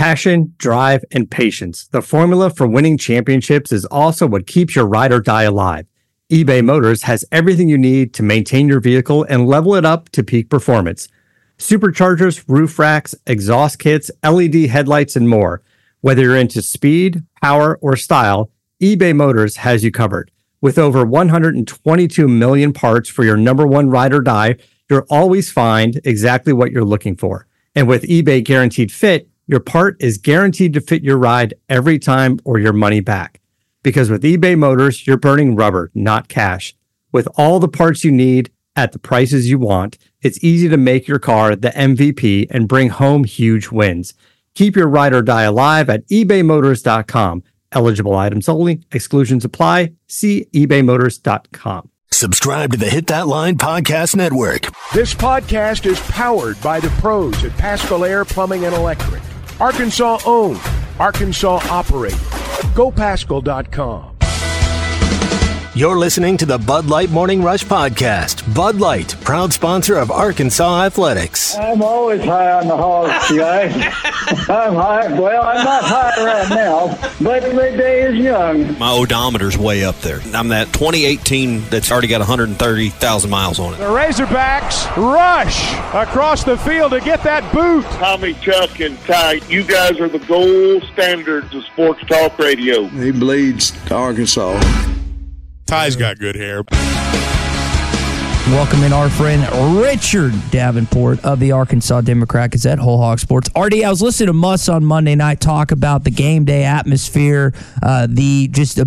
Passion, drive, and patience. The formula for winning championships is also what keeps your ride or die alive. eBay Motors has everything you need to maintain your vehicle and level it up to peak performance. Superchargers, roof racks, exhaust kits, LED headlights, and more. Whether you're into speed, power, or style, eBay Motors has you covered. With over 122 million parts for your number one ride or die, you'll always find exactly what you're looking for. And with eBay Guaranteed Fit, your part is guaranteed to fit your ride every time or your money back. Because with eBay Motors, you're burning rubber, not cash. With all the parts you need at the prices you want, it's easy to make your car the MVP and bring home huge wins. Keep your ride or die alive at ebaymotors.com. Eligible items only. Exclusions apply. See ebaymotors.com. Subscribe to the Hit That Line Podcast Network. This podcast is powered by the pros at Pascal Air Plumbing and Electric. Arkansas owned. Arkansas operated. GoPascal.com. You're listening to the Bud Light Morning Rush Podcast. Bud Light, proud sponsor of Arkansas Athletics. I'm always high on the hogs, guys. I'm high. Well, I'm not high right now, but the day is young. My odometer's way up there. I'm that 2018 that's already got 130,000 miles on it. The Razorbacks rush across the field to get that boot. Tommy, Chuck, and Ty, you guys are the gold standards of sports talk radio. He bleeds Arkansas. Ty's got good hair. Welcome in our friend Richard Davenport of the Arkansas Democrat Gazette, Whole Hog Sports. RD, I was listening to Muss on Monday night talk about the game day atmosphere, the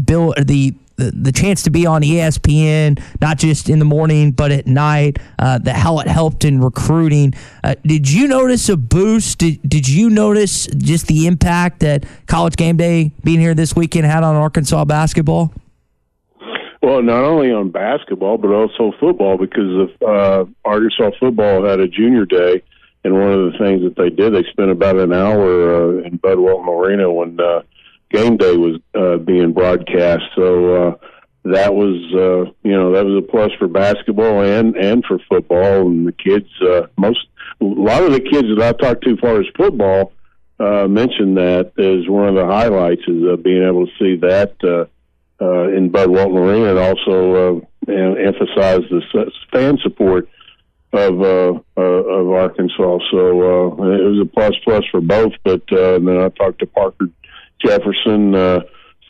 chance to be on ESPN, not just in the morning but at night, how it helped in recruiting. Did you notice a boost? Did you notice just the impact that College Game Day being here this weekend had on Arkansas basketball? Well, not only on basketball, but also football, because of Arkansas football had a junior day, and one of the things that they did, they spent about an hour in Bud Walton Arena when game day was being broadcast. So that was, that was a plus for basketball and for football. And the kids, a lot of the kids that I talked to as far as football mentioned that as one of the highlights is being able to see that. In Bud Walton Arena, and also emphasize the fan support of Arkansas. So it was a plus for both. But then I talked to Parker Jefferson, 6'10",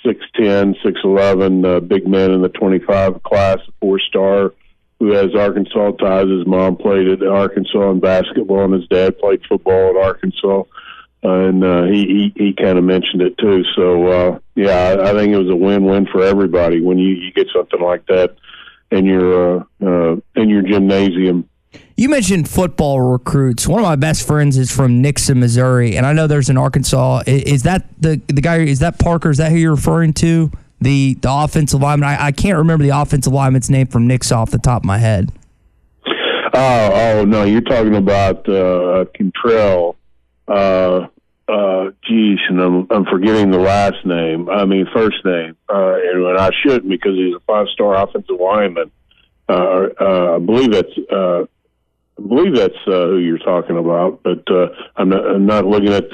6'11", big man in the 25 class, a 4-star, who has Arkansas ties. His mom played at Arkansas in basketball, and his dad played football at Arkansas. And he kind of mentioned it too. So I think it was a win-win for everybody when you get something like that in your gymnasium. You mentioned football recruits. One of my best friends is from Nixa, Missouri, and I know there's an Arkansas. Is that the guy? Is that Parker? Is that who you're referring to? The offensive lineman. I can't remember the offensive lineman's name from Nixa off the top of my head. Oh no, you're talking about Cantrell. And I'm forgetting the last name. I mean, first name. And I shouldn't, because he's a 5-star offensive lineman. I believe that's who you're talking about. But I'm not looking at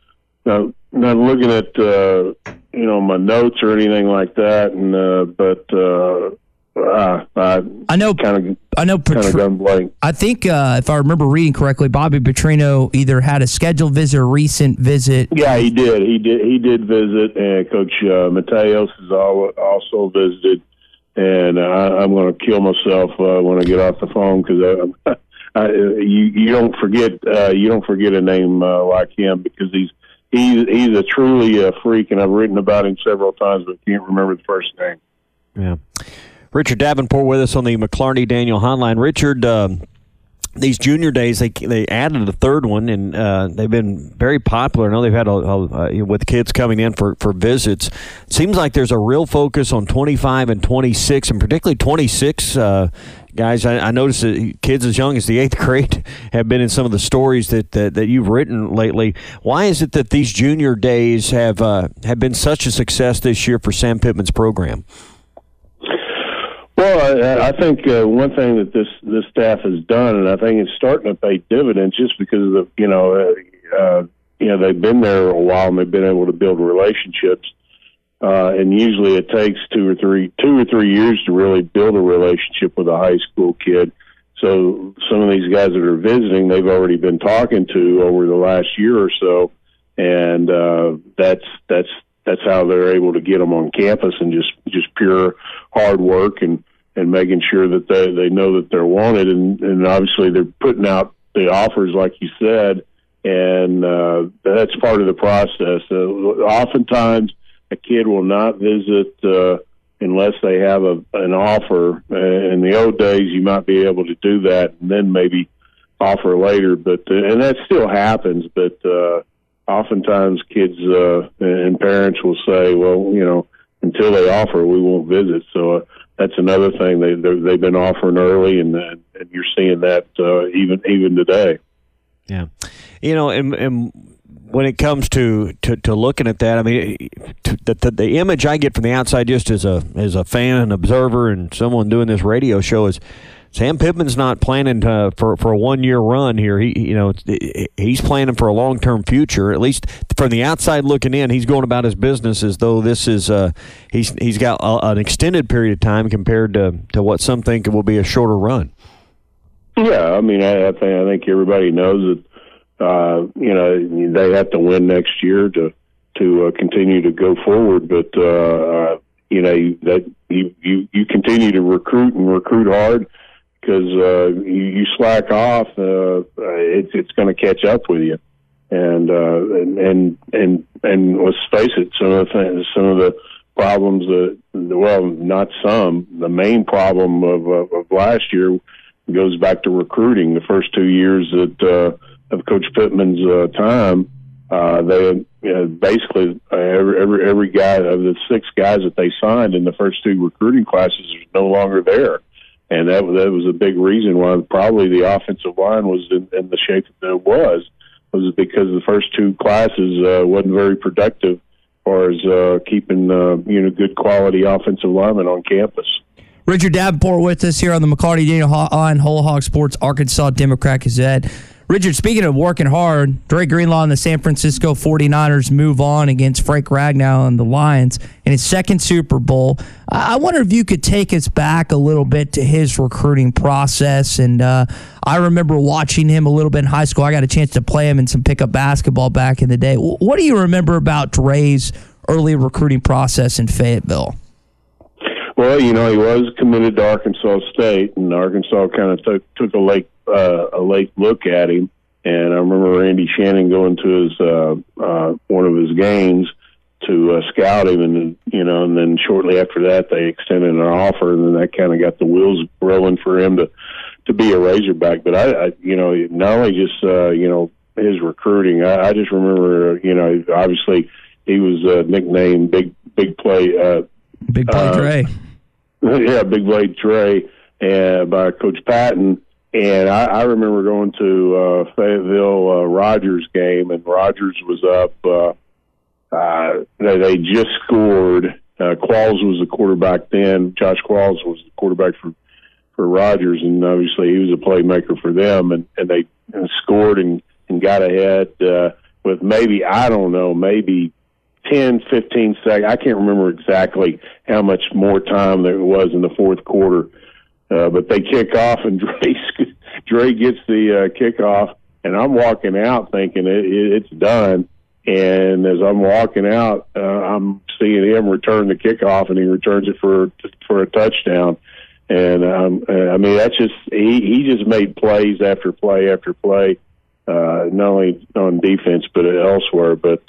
my notes or anything like that. And I know gone blank. I think if I remember reading correctly, Bobby Petrino either had a scheduled visit or recent visit. Yeah, he did. He did visit, and Coach Mateos has also visited. And I'm going to kill myself when I get off the phone, because you don't forget a name like him, because he's a truly a freak, and I've written about him several times, but can't remember the first name. Yeah. Richard Davenport with us on the McLarty Daniel Hotline. Richard, these junior days, they added a third one, and they've been very popular. I know they've had with kids coming in for visits. It seems like there's a real focus on 25 and 26, and particularly 26 guys. I noticed that kids as young as the 8th grade have been in some of the stories that you've written lately. Why is it that these junior days have been such a success this year for Sam Pittman's program? Well, I think one thing that this staff has done, and I think it's starting to pay dividends, just because of they've been there a while and they've been able to build relationships. And usually it takes 2 or 3 years to really build a relationship with a high school kid. So some of these guys that are visiting, they've already been talking to over the last year or so, and that's how they're able to get them on campus, and just pure hard work and making sure that they know that they're wanted, and obviously they're putting out the offers like you said, and that's part of the process. Oftentimes a kid will not visit unless they have an offer. In the old days, you might be able to do that and then maybe offer later, but and that still happens. But oftentimes, kids and parents will say, "Well, until they offer, we won't visit." So that's another thing. They've been offering early, and you're seeing that even today. Yeah, and when it comes to looking at that, I mean, the image I get from the outside, just as a fan and observer and someone doing this radio show, is Sam Pittman's not planning for a 1-year run here. He's planning for a long-term future. At least from the outside looking in, he's going about his business as though this is he's got an extended period of time compared to what some think will be a shorter run. Yeah, I mean, I think everybody knows that. They have to win next year to continue to go forward. But that you continue to recruit hard, because you slack off, it's going to catch up with you. And let's face it, some of the problems the main problem of last year goes back to recruiting. The first 2 years of Coach Pittman's time, they basically every guy of the 6 guys that they signed in the first 2 recruiting classes is no longer there, and that was a big reason why probably the offensive line was in the shape that it was because the first 2 classes wasn't very productive as far as keeping good quality offensive linemen on campus. Richard Davenport with us here on the McLarty Daniel Hotline, Whole Hog Sports, Arkansas Democrat-Gazette. Richard, speaking of working hard, Dre Greenlaw and the San Francisco 49ers move on against Frank Ragnow and the Lions in his second Super Bowl. I wonder if you could take us back a little bit to his recruiting process. And I remember watching him a little bit in high school. I got a chance to play him in some pickup basketball back in the day. What do you remember about Dre's early recruiting process in Fayetteville? Well, he was committed to Arkansas State, and Arkansas kind of took a late look at him. And I remember Randy Shannon going to his one of his games to scout him, and then shortly after that they extended an offer, and then that kind of got the wheels rolling for him to be a Razorback. But I not only just his recruiting, I just remember obviously he was nicknamed Big Play. Big Play Dre. Yeah, Big Play Dre, by Coach Patton. And I remember going to Fayetteville Rogers game, and Rogers was up. They just scored. Qualls was the quarterback then. Josh Qualls was the quarterback for Rogers, and obviously he was a playmaker for them. And they scored and got ahead with maybe 10, 15 seconds. I can't remember exactly how much more time there was in the fourth quarter. But they kick off, and Dre gets the kickoff, and I'm walking out thinking it's done. And as I'm walking out, I'm seeing him return the kickoff, and he returns it for a touchdown. And I mean, that's just he just made plays after play after play, not only on defense but elsewhere. But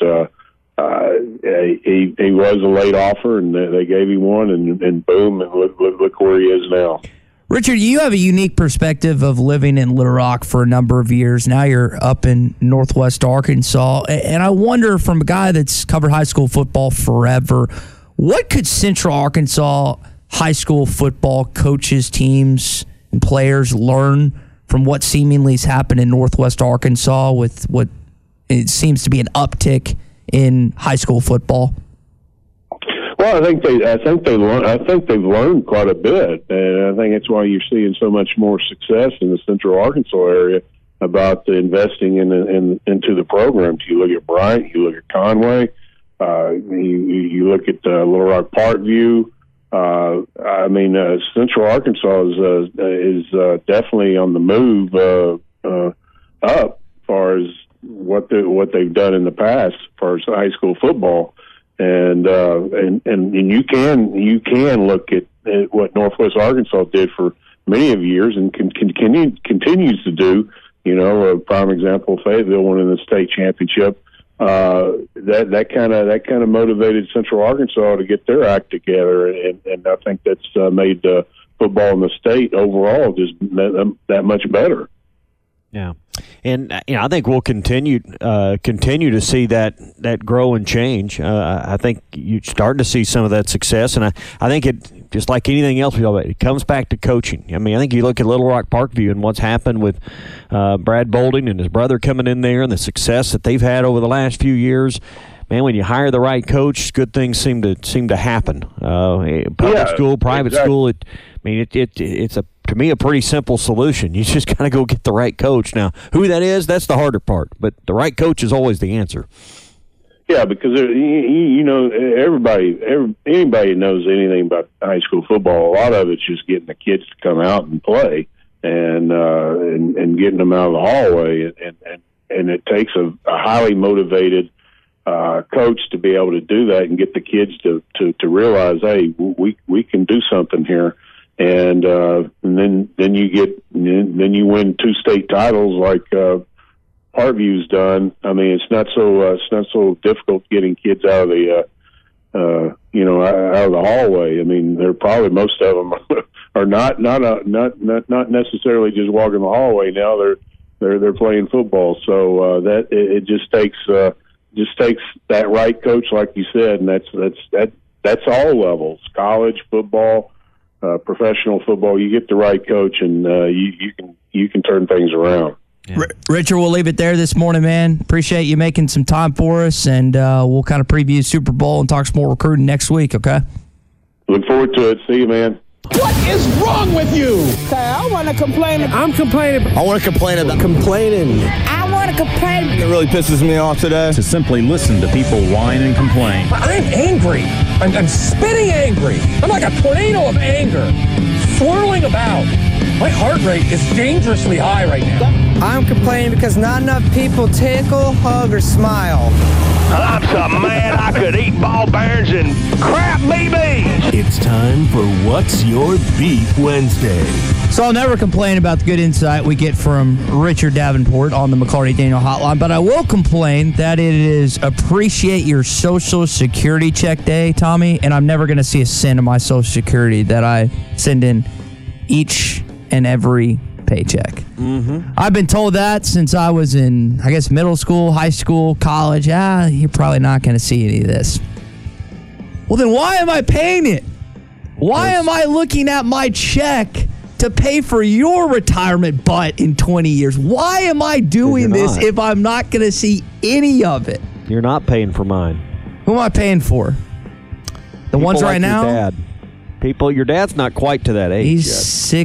he was a late offer, and they gave him one, and boom, and look where he is now. Richard, you have a unique perspective of living in Little Rock for a number of years. Now you're up in Northwest Arkansas. And I wonder, from a guy that's covered high school football forever, what could Central Arkansas high school football coaches, teams, and players learn from what seemingly has happened in Northwest Arkansas with what it seems to be an uptick in high school football? Well, I think they've learned quite a bit, and I think that's why you're seeing so much more success in the Central Arkansas area. about the investing into the programs. You look at Bryant, you look at Conway, you look at Little Rock Parkview. Central Arkansas is definitely on the move up as far as what they've done in the past as far as high school football, and you can look at what Northwest Arkansas did for many of years and continues to do. A prime example, Fayetteville winning the state championship. That kind of motivated Central Arkansas to get their act together, and I think that's made football in the state overall just that much better. Yeah, and I think we'll continue to see that grow and change. I think you're starting to see some of that success, and I think it, just like anything else, it comes back to coaching. I think you look at Little Rock Parkview and what's happened with Brad Bolding and his brother coming in there, and the success that they've had over the last few years. Man, when you hire the right coach, good things seem to happen. Public school, private school. It's to me a pretty simple solution. You just got to go get the right coach. Now, who that is, that's the harder part. But the right coach is always the answer. Yeah, because anybody that knows anything about high school football, a lot of it's just getting the kids to come out and play, and getting them out of the hallway, and it takes a highly motivated coach to be able to do that and get the kids to realize, hey, we can do something here, and then you win 2 state titles like Parkview's done. It's not so difficult getting kids out of the out of the hallway. They're probably, most of them are not necessarily just walking the hallway now. They're playing football. So that it just takes that right coach, like you said, and that's all levels: college football, professional football. You get the right coach, and you can turn things around. Yeah. Richard, we'll leave it there this morning, man. Appreciate you making some time for us, and we'll kind of preview Super Bowl and talk some more recruiting next week, okay? Look forward to it. See you, man. What is wrong with you? I want to complain. I'm complaining. I want to complain about complaining. I want to complain. It really pisses me off today. To simply listen to people whine and complain. I'm angry. I'm spitting angry. I'm like a tornado of anger, swirling about. My heart rate is dangerously high right now. I'm complaining because not enough people tickle, hug, or smile. I'm so mad I could eat ball bearings and crap BBs. It's time for What's Your Beef Wednesday. So I'll never complain about the good insight we get from Richard Davenport on the McLarty Daniel Hotline, but I will complain that it is Appreciate Your Social Security Check Day, Tommy, and I'm never going to see a cent of my Social Security that I send in each and every paycheck. Mm-hmm. I've been told that since I was in, middle school, high school, college. You're probably not going to see any of this. Well, then why am I paying it? Why am I looking at my check to pay for your retirement butt in 20 years? Why am I doing this if I'm not going to see any of it? You're not paying for mine. Who am I paying for? The ones right now? Your dad. Your dad's not quite to that age He's yet.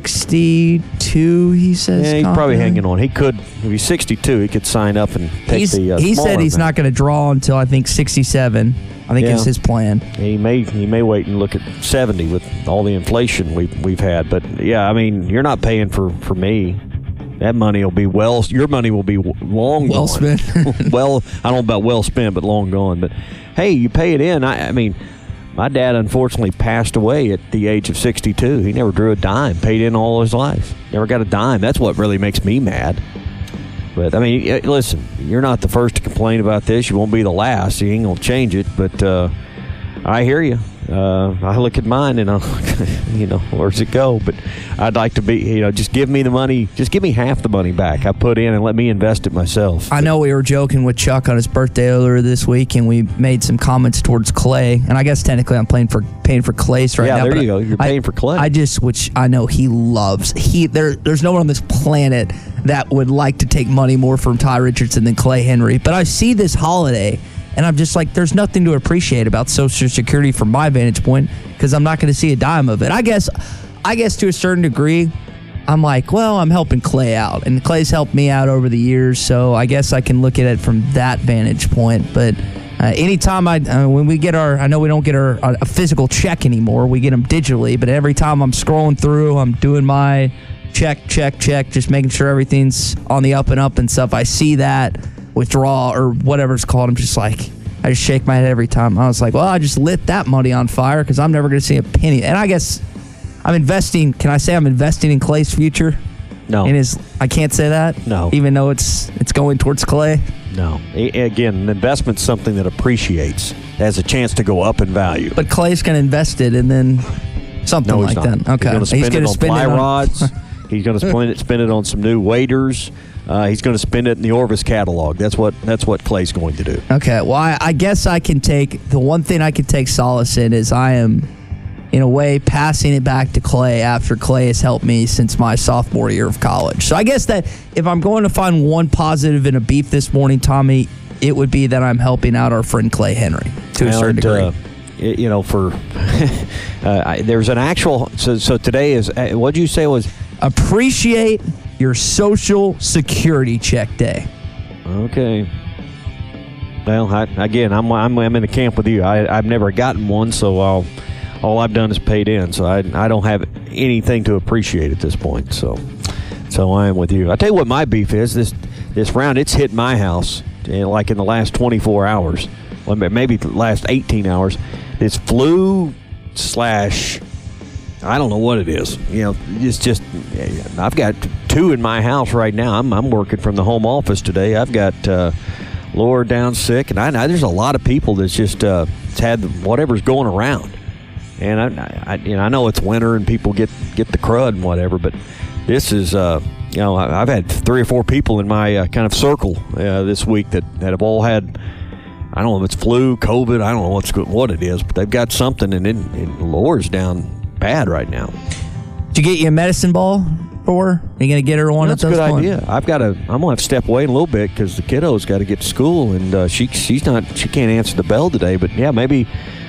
62, he says. Yeah, he's probably hanging on. He could, if he's 62, he could sign up and take the He said he's not going to draw until, I think, 67. I think is his plan. He may wait and look at 70 with all the inflation we've had. But, you're not paying for me. That money will be your money will be long well gone. Spent. Well, I don't know about well spent, but long gone. But, hey, you pay it in. My dad unfortunately passed away at the age of 62. He never drew a dime, paid in all his life. Never got a dime. That's what really makes me mad. But, listen, you're not the first to complain about this. You won't be the last. You ain't going to change it. But I hear you. I look at mine and where's it go? But I'd like to be, just give me the money. Just give me half the money back I put in and let me invest it myself. I know we were joking with Chuck on his birthday earlier this week, and we made some comments towards Clay. And I guess technically I'm paying for Clay's right now. Yeah, there you go. You're paying for Clay. Which I know he loves. There's no one on this planet that would like to take money more from Ty Richardson than Clay Henry. But I see this holiday, and I'm just like, there's nothing to appreciate about Social Security from my vantage point because I'm not going to see a dime of it. I guess to a certain degree, I'm like, well, I'm helping Clay out, and Clay's helped me out over the years, so I guess I can look at it from that vantage point. But anytime when we get I know we don't get a physical check anymore, we get them digitally, but every time I'm scrolling through, I'm doing my check, just making sure everything's on the up and up and stuff. I see that withdrawal or whatever it's called. I'm just like, I just shake my head every time. I was like, well, I just lit that money on fire because I'm never going to see a penny. And I guess I'm investing. Can I say I'm investing in Clay's future? No. I can't say that? No. Even though it's going towards Clay? No. Again, an investment's something that appreciates, has a chance to go up in value. But Clay's going to invest it and then something like that. Okay. He's going to spend it on fly rods. He's going to spend it on some new waders. He's going to spend it in the Orvis catalog. That's what Clay's going to do. Okay. Well, I guess I can take the one thing I can take solace in is I am, in a way, passing it back to Clay after Clay has helped me since my sophomore year of college. So I guess that if I'm going to find one positive in a beef this morning, Tommy, it would be that I'm helping out our friend Clay Henry to a certain degree. There's an actual. So today is what did you say was appreciate your Social Security check day. Okay. Well, I'm in the camp with you. I've never gotten one, so all I've done is paid in. So I don't have anything to appreciate at this point. So I am with you. I tell you what my beef is. This round, it's hit my house like in the last 24 hours, well, maybe the last 18 hours. This flu / I don't know what it is. It's just I've got 2 in my house right now. I'm working from the home office today. I've got Laura down sick, and there's a lot of people that's just had whatever's going around. And I know it's winter and people get the crud and whatever, but this is I've had 3 or 4 people in my kind of circle this week that have all had. I don't know if it's flu, COVID. I don't know what it is, but they've got something, and Laura's down bad right now. Did you get you a medicine ball for her? Are you going to get her one? That's a good idea. I'm going to have to step away in a little bit because the kiddo's got to get to school, and she can't answer the bell today. But yeah, maybe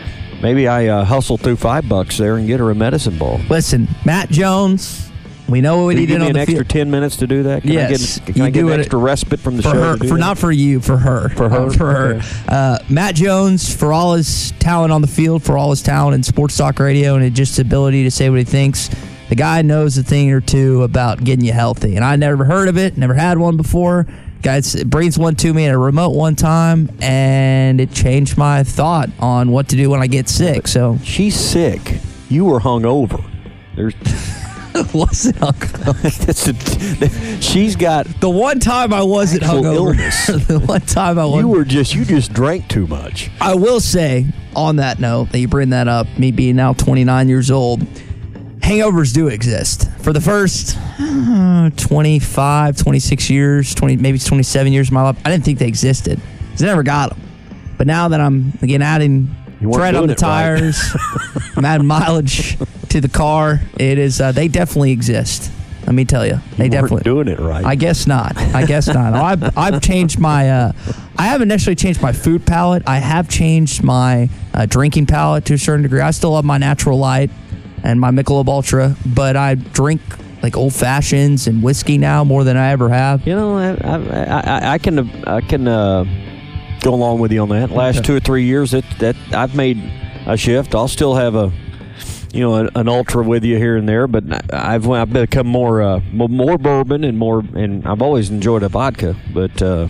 I hustle through $5 there and get her a medicine ball. Listen, Matt Jones. We know what he did on the field. Give me an extra 10 minutes to do that? Can I get an extra respite from the show? Not for you, for her. For her? For her. Matt Jones, for all his talent on the field, for all his talent in sports talk radio, and just ability to say what he thinks, the guy knows a thing or two about getting you healthy. And I never heard of it, never had one before. Guys, brings one to me at a remote one time, and it changed my thought on what to do when I get sick. So she's sick. You were hungover. Wasn't hungover. She's got the one time I wasn't hungover. The one time I wasn't. You just drank too much. I will say, on that note, that you bring that up, me being now 29 years old, hangovers do exist. For the first 25, 26 years, maybe 27 years of my life, I didn't think they existed because I never got them. But now that I'm, again, adding tread on the tires, I'm adding mileage to the car, it is, they definitely exist. Let me tell you. They definitely doing it right. I guess not. I've changed my, I haven't necessarily changed my food palate. I have changed my drinking palate to a certain degree. I still love my Natural Light and my Michelob Ultra, but I drink like old fashions and whiskey now more than I ever have. I can go along with you on that. Last 2 or 3 years that I've made a shift. I'll still have an Ultra with you here and there, but I've become more bourbon and I've always enjoyed a vodka, but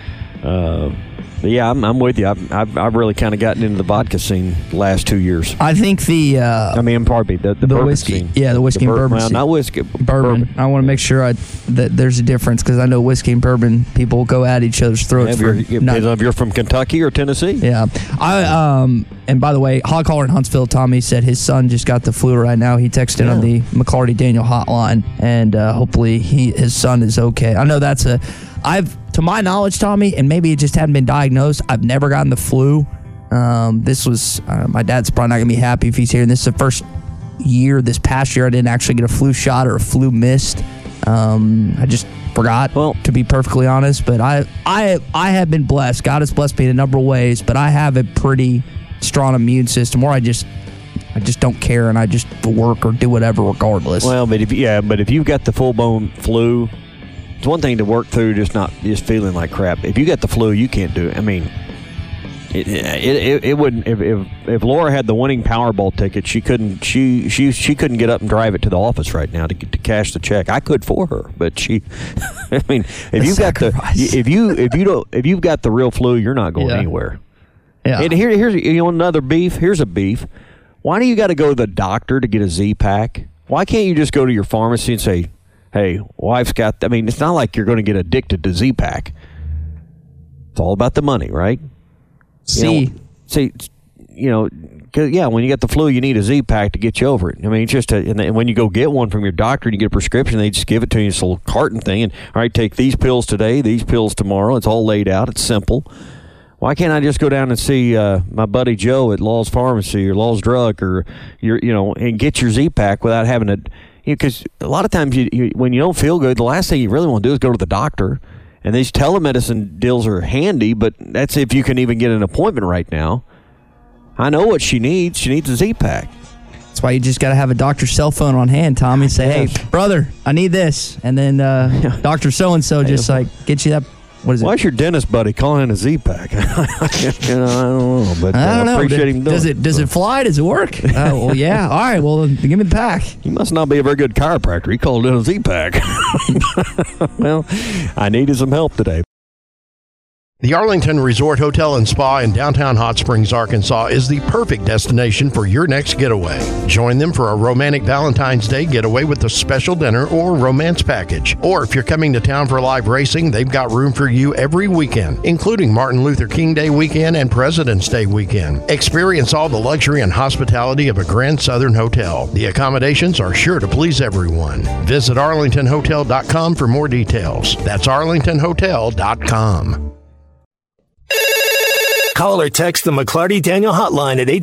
yeah, I'm with you. I've really kind of gotten into the vodka scene the last 2 years. I think the whiskey scene. Yeah, the whiskey and bourbon scene. Not whiskey, bourbon. I want to make sure that there's a difference because I know whiskey and bourbon people go at each other's throats. If you're from Kentucky or Tennessee. Yeah, and by the way, Hog Holler in Huntsville, Tommy said his son just got the flu right now. He texted on the McClarty Daniel hotline, and hopefully his son is okay. I know to my knowledge, Tommy, and maybe it just hadn't been diagnosed, I've never gotten the flu. This was, my dad's probably not going to be happy if he's here. And this is the first year, this past year, I didn't actually get a flu shot or a flu mist. I just forgot, to be perfectly honest. But I have been blessed. God has blessed me in a number of ways, but I have a pretty strong immune system where I just don't care, and I just work or do whatever regardless. Well, but if you've got the full-blown flu, it's one thing to work through just feeling like crap. If you got the flu, you can't do it. I mean, it wouldn't. If Laura had the winning Powerball ticket, she couldn't get up and drive it to the office right now to cash the check. I could for her, but she. I mean, if you've got the real flu, you're not going anywhere. Yeah. And here's another beef. Here's a beef. Why do you got to go to the doctor to get a Z-Pack? Why can't you just go to your pharmacy and say, hey, wife's got... I mean, it's not like you're going to get addicted to Z-Pack. It's all about the money, right? When you get the flu, you need a Z-Pack to get you over it. I mean, it's just and when you go get one from your doctor and you get a prescription, they just give it to you in this little carton thing. And, all right, take these pills today, these pills tomorrow. It's all laid out. It's simple. Why can't I just go down and see my buddy Joe at Law's Pharmacy or Law's Drug or and get your Z-Pack without having to? Because a lot of times when you don't feel good, the last thing you really want to do is go to the doctor. And these telemedicine deals are handy, but that's if you can even get an appointment right now. I know what she needs. She needs a Z-Pack. That's why you just got to have a doctor's cell phone on hand, Tommy. Say, hey, brother, I need this. And then Dr. So-and-so just get you that. What is it? Why is your dentist buddy calling in a Z-Pack? I don't know, but I don't know. Appreciate him doing Does it fly? Does it work? Well, yeah. All right. Well, give me the pack. He must not be a very good chiropractor. He called in a Z-Pack. Well, I needed some help today. The Arlington Resort Hotel and Spa in downtown Hot Springs, Arkansas is the perfect destination for your next getaway. Join them for a romantic Valentine's Day getaway with a special dinner or romance package. Or if you're coming to town for live racing, they've got room for you every weekend, including Martin Luther King Day weekend and President's Day weekend. Experience all the luxury and hospitality of a Grand Southern hotel. The accommodations are sure to please everyone. Visit arlingtonhotel.com for more details. That's arlingtonhotel.com. Call or text the McClarty Daniel hotline at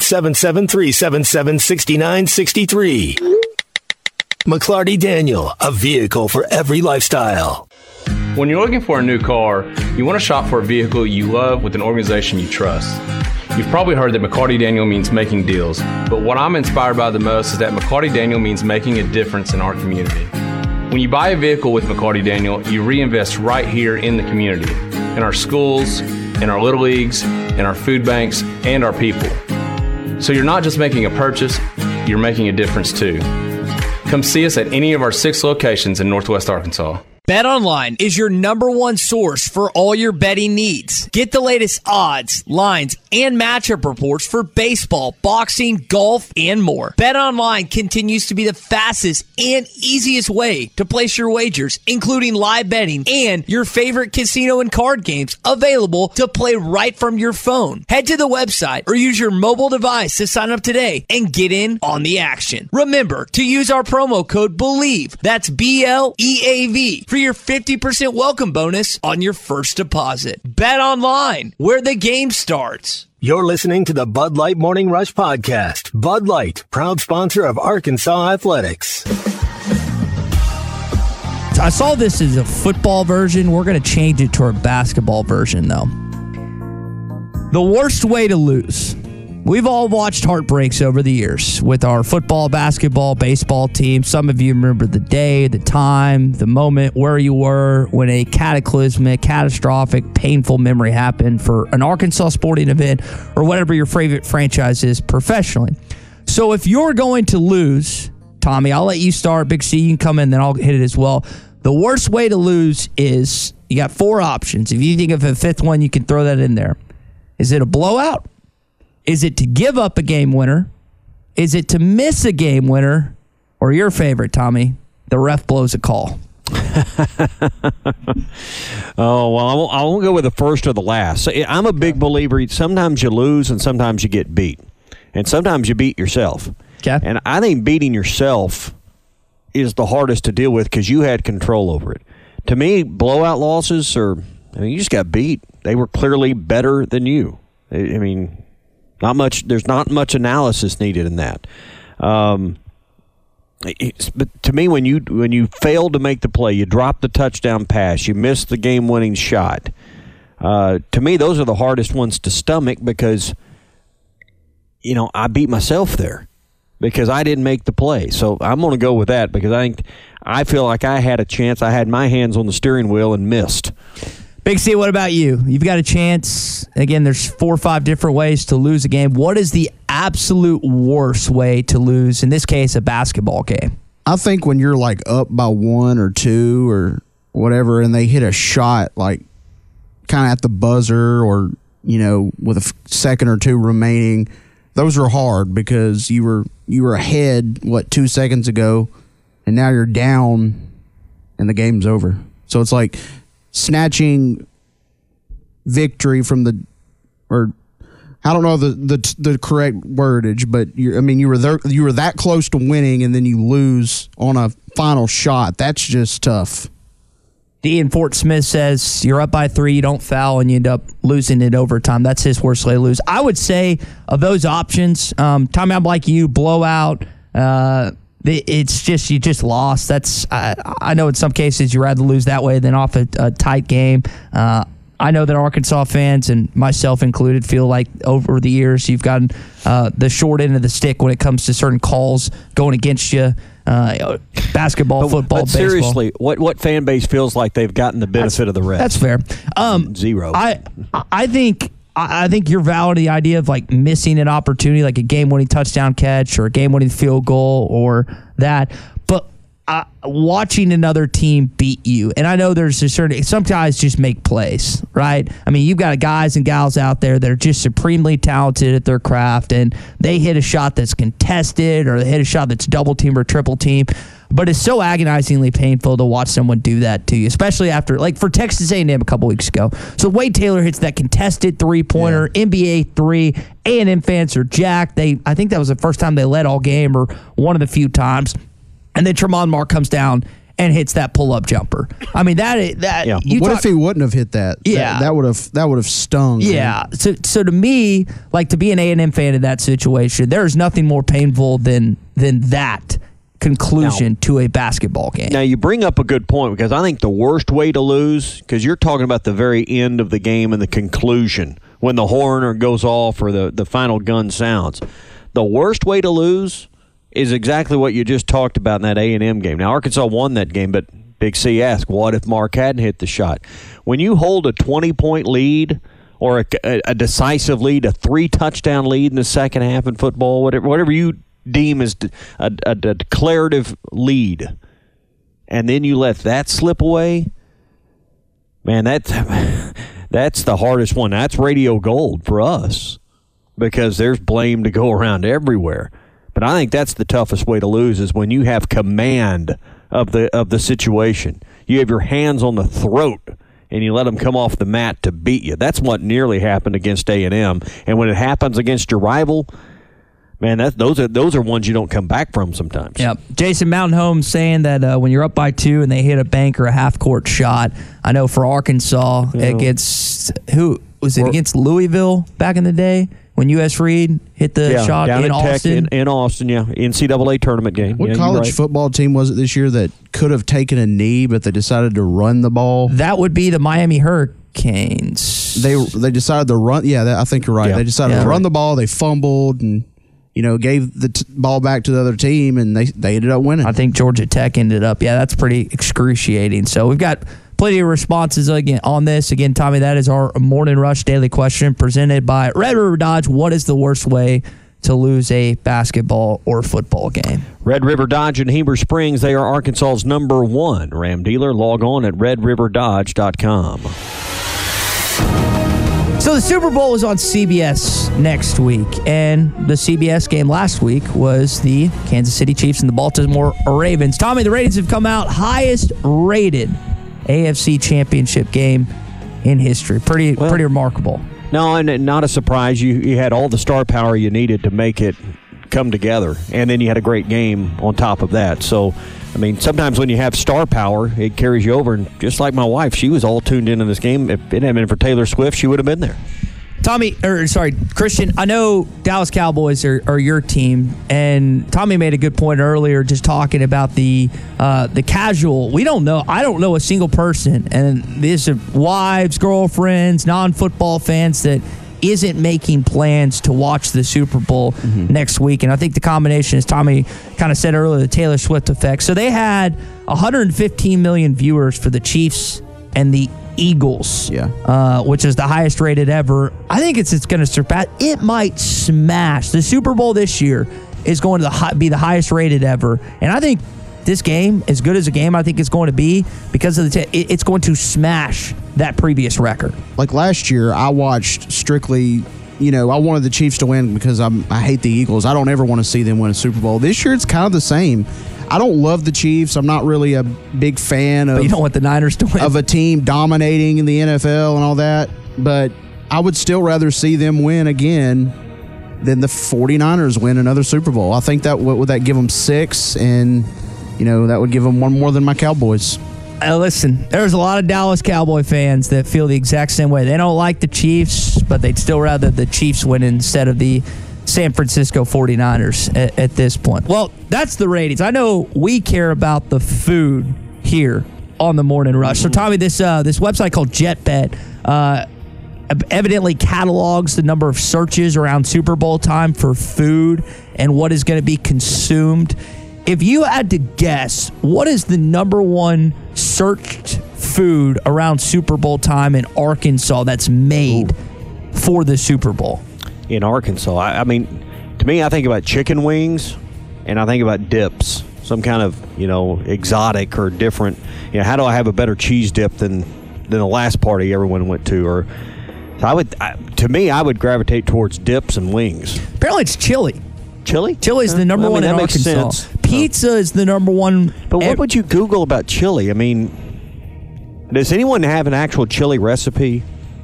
877-377-6963. McClarty Daniel, a vehicle for every lifestyle. When you're looking for a new car, you want to shop for a vehicle you love with an organization you trust. You've probably heard that McClarty Daniel means making deals, but what I'm inspired by the most is that McClarty Daniel means making a difference in our community. When you buy a vehicle with McClarty Daniel, you reinvest right here in the community, in our schools, in our little leagues, in our food banks, and our people. So you're not just making a purchase, you're making a difference too. Come see us at any of our 6 locations in Northwest Arkansas. BetOnline is your #1 source for all your betting needs. Get the latest odds, lines, and matchup reports for baseball, boxing, golf, and more. BetOnline continues to be the fastest and easiest way to place your wagers, including live betting and your favorite casino and card games available to play right from your phone. Head to the website or use your mobile device to sign up today and get in on the action. Remember to use our promo code BELIEVE, that's BLEAV, for your 50% welcome bonus on your first deposit. Bet online, where the game starts. You're listening to the Bud Light Morning Rush Podcast. Bud Light, proud sponsor of Arkansas Athletics. I saw this as a football version. We're going to change it to our basketball version, though. The worst way to lose. We've all watched heartbreaks over the years with our football, basketball, baseball team. Some of you remember the day, the time, the moment, where you were when a cataclysmic, catastrophic, painful memory happened for an Arkansas sporting event or whatever your favorite franchise is professionally. So if you're going to lose, Tommy, I'll let you start. Big C, you can come in, then I'll hit it as well. The worst way to lose is you got 4 options. If you think of a 5th one, you can throw that in there. Is it a blowout? Is it to give up a game winner? Is it to miss a game winner? Or your favorite, Tommy, the ref blows a call? Oh, well, I won't go with the first or the last. So I'm a big believer. Sometimes you lose and sometimes you get beat. And sometimes you beat yourself. Okay. And I think beating yourself is the hardest to deal with because you had control over it. To me, blowout losses you just got beat. They were clearly better than you. I mean... There's not much analysis needed in that. But to me, when you fail to make the play, you drop the touchdown pass, you miss the game-winning shot. To me, those are the hardest ones to stomach because, I beat myself there. because I didn't make the play. So I'm going to go with that because I feel like I had a chance. I had my hands on the steering wheel and missed. Big C, what about you? You've got a chance. Again, there's 4 or 5 different ways to lose a game. What is the absolute worst way to lose, in this case, a basketball game? I think when you're like up by 1 or 2 or whatever and they hit a shot like kind of at the buzzer or, with a second or 2 remaining, those are hard because you were ahead, 2 seconds ago, and now you're down and the game's over. So it's like snatching victory from I don't know the correct wordage, but you were that close to winning and then you lose on a final shot. That's just tough. D in Fort Smith says you're up by 3, you don't foul, and you end up losing it overtime. That's his worst way to lose. I would say of those options, Tommy, I'm like you, blowout. It's just you just lost. That's I know in some cases you'd rather lose that way than off a tight game. I know that Arkansas fans, and myself included, feel like over the years you've gotten the short end of the stick when it comes to certain calls going against you. Basketball, football, but seriously, baseball. What fan base feels like they've gotten the benefit of the rest? That's fair. Zero. I think you're valid the idea of like missing an opportunity, like a game-winning touchdown catch or a game-winning field goal or that. But watching another team beat you, and I know there's a certain, some guys just make plays, right? I mean, you've got guys and gals out there that are just supremely talented at their craft, and they hit a shot that's contested or they hit a shot that's double team or triple team. But it's so agonizingly painful to watch someone do that to you, especially after, like for Texas A&M a couple weeks ago. So Wade Taylor hits that contested three-pointer, NBA 3, A&M fans are jacked. I think that was the first time they led all game or one of the few times. And then Tremont Mark comes down and hits that pull-up jumper. I mean, that. Yeah. What if he wouldn't have hit that? Yeah, that would have stung. Yeah. Man. So to me, like to be an A&M fan in that situation, there is nothing more painful than that conclusion to a basketball game. Now, you bring up a good point because I think the worst way to lose, because you're talking about the very end of the game and the conclusion when the horn goes off or the final gun sounds. The worst way to lose is exactly what you just talked about in that A&M game. Now, Arkansas won that game, but Big C asked, what if Mark hadn't hit the shot? When you hold a 20-point lead or a decisive lead, a 3-touchdown lead in the second half in football, whatever you deem as a declarative lead, and then you let that slip away, man, that's the hardest one. That's radio gold for us because there's blame to go around everywhere. But I think that's the toughest way to lose is when you have command of the situation. You have your hands on the throat and you let them come off the mat to beat you. That's what nearly happened against A&M. And when it happens against your rival, man, those are ones you don't come back from sometimes. Yep. Jason Mountain Home saying that when you're up by 2 and they hit a bank or a half-court shot, I know for Arkansas against against Louisville back in the day when U.S. Reed hit the shot in Austin? In Austin, yeah. NCAA tournament game. What college football team was it this year that could have taken a knee, but they decided to run the ball? That would be the Miami Hurricanes. They decided to run. Yeah, I think you're right. Yeah. They decided to run the ball. They fumbled and gave the ball back to the other team, and they ended up winning. I think Georgia Tech ended up. Yeah, that's pretty excruciating. So we've got plenty of responses again on this. Again, Tommy, that is our Morning Rush Daily Question presented by Red River Dodge. What is the worst way to lose a basketball or football game? Red River Dodge in Heber Springs. They are Arkansas's #1 Ram dealer. Log on at redriverdodge.com. So the Super Bowl is on CBS next week, and the CBS game last week was the Kansas City Chiefs and the Baltimore Ravens. Tommy, the ratings have come out. Highest rated AFC championship game in history. Pretty remarkable. No, and not a surprise. You had all the star power you needed to make it come together, and then you had a great game on top of that. So, I mean, sometimes when you have star power, it carries you over. And just like my wife, she was all tuned into this game. If it hadn't been for Taylor Swift, she would have been there. Christian, I know Dallas Cowboys are your team, and Tommy made a good point earlier just talking about the casual. I don't know a single person, and these are wives, girlfriends, non-football fans that isn't making plans to watch the Super Bowl next week. And I think the combination, as Tommy kind of said earlier, the Taylor Swift effect. So they had 115 million viewers for the Chiefs and the Eagles, which is the highest rated ever. I think it's going to surpass. It might smash. The Super Bowl this year is going to be the highest rated ever. And I think this game, as good as a game I think it's going to be, because of it's going to smash that previous record. Like last year, I watched strictly, I wanted the Chiefs to win because I hate the Eagles. I don't ever want to see them win a Super Bowl. This year, it's kind of the same. I don't love the Chiefs. I'm not really a big fan of. But you don't want the Niners to win. Of a team dominating in the NFL and all that. But I would still rather see them win again than the 49ers win another Super Bowl. I think that would that give them 6, and that would give them one more than my Cowboys. Listen, there's a lot of Dallas Cowboy fans that feel the exact same way. They don't like the Chiefs, but they'd still rather the Chiefs win instead of the San Francisco 49ers at this point. Well, that's the ratings. I know we care about the food here on the Morning Rush. So, Tommy, this website called JetBet evidently catalogs the number of searches around Super Bowl time for food and what is going to be consumed. If you had to guess, what is the number one searched food around Super Bowl time in Arkansas that's made for the Super Bowl? In Arkansas, I mean, to me, I think about chicken wings, and I think about dips, some kind of exotic or different. How do I have a better cheese dip than the last party everyone went to? Or so I would gravitate towards dips and wings. Apparently, it's chili. Chili? Chili is the number one in Arkansas. Pizza is the number one. But what would you Google about chili? I mean, does anyone have an actual chili recipe?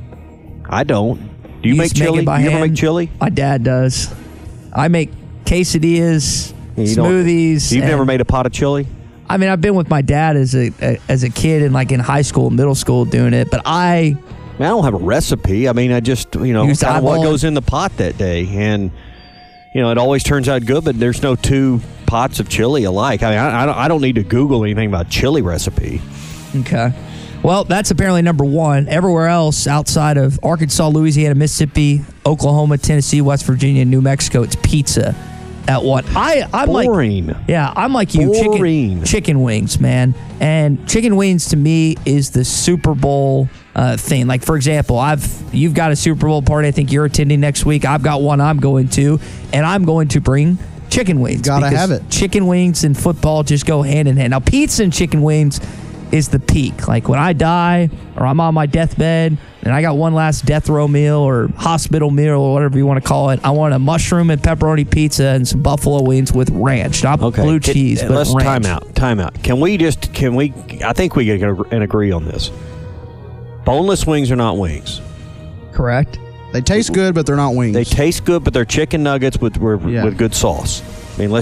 I don't. Do you make chili? You ever make chili? My dad does. I make quesadillas, smoothies. You've never made a pot of chili? I mean, I've been with my dad as a kid and like in high school, middle school doing it, but I don't have a recipe. I mean, I just, kind of what goes in the pot that day. And, it always turns out good, but there's no two pots of chili alike. I mean, I don't need to Google anything about chili recipe. Okay. Well, that's apparently number one. Everywhere else outside of Arkansas, Louisiana, Mississippi, Oklahoma, Tennessee, West Virginia, and New Mexico, it's pizza at what? I'm boring. I'm like you. Chicken wings, man. And chicken wings to me is the Super Bowl thing. Like, for example, you've got a Super Bowl party I think you're attending next week. I've got one I'm going to, and I'm going to bring chicken wings. Gotta have it. Chicken wings and football just go hand in hand. Now, pizza and chicken wings is the peak. Like when I die or I'm on my deathbed and I got one last death row meal or hospital meal or whatever you want to call it, I want a mushroom and pepperoni pizza and some buffalo wings with ranch, not blue cheese, but let's ranch. Time out. Can we I think we can agree on this. Boneless wings are not wings. Correct. They taste good, but they're not wings. They taste good, but they're chicken nuggets with good sauce. I mean,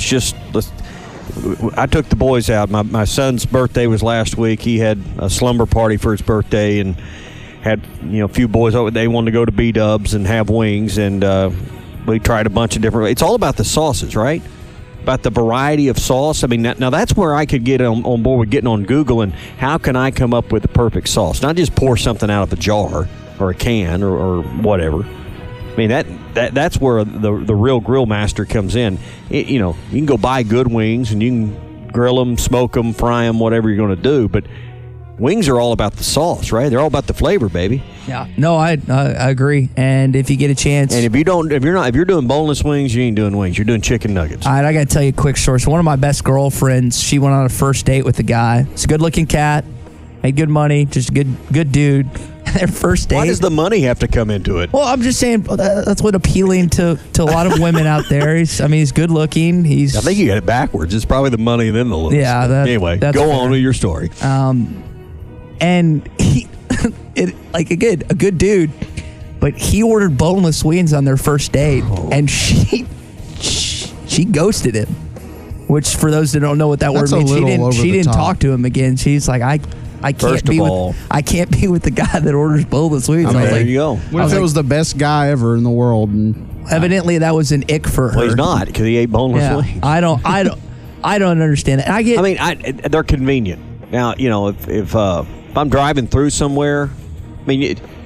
I took the boys out. My son's birthday was last week. He had a slumber party for his birthday and had a few boys over. They wanted to go to B-Dubs and have wings, and we tried a bunch of different. It's all about the sauces, right? About the variety of sauce. I mean, now that's where I could get on board with getting on Google and how can I come up with the perfect sauce? Not just pour something out of a jar or a can or whatever. I mean, that's where the real grill master comes in. You can go buy good wings and you can grill them, smoke them, fry them, whatever you're going to do. But wings are all about the sauce, right? They're all about the flavor, baby. Yeah, no, I agree. And if you get a chance, and if you're doing boneless wings, you ain't doing wings. You're doing chicken nuggets. All right, I got to tell you a quick story. So one of my best girlfriends, she went on a first date with a guy. It's a good-looking cat, made good money, just a good dude. Their first date. Why does the money have to come into it? Well, I'm just saying that's what appealing to a lot of women out there. He's good looking. I think you got it backwards. It's probably the money and then the looks. Yeah. Anyway, go on with your story. And he, a good dude, but he ordered boneless wings on their first date, and she ghosted him. Which, for those that don't know what that word means, she didn't talk to him again. She's like, I can't be with the guy that orders boneless wings. There you go. What if it was the best guy ever in the world? And evidently, that was an ick for her. Well, he's not, because he ate boneless wings. I don't understand it. They're convenient. Now, if I'm driving through somewhere, I mean,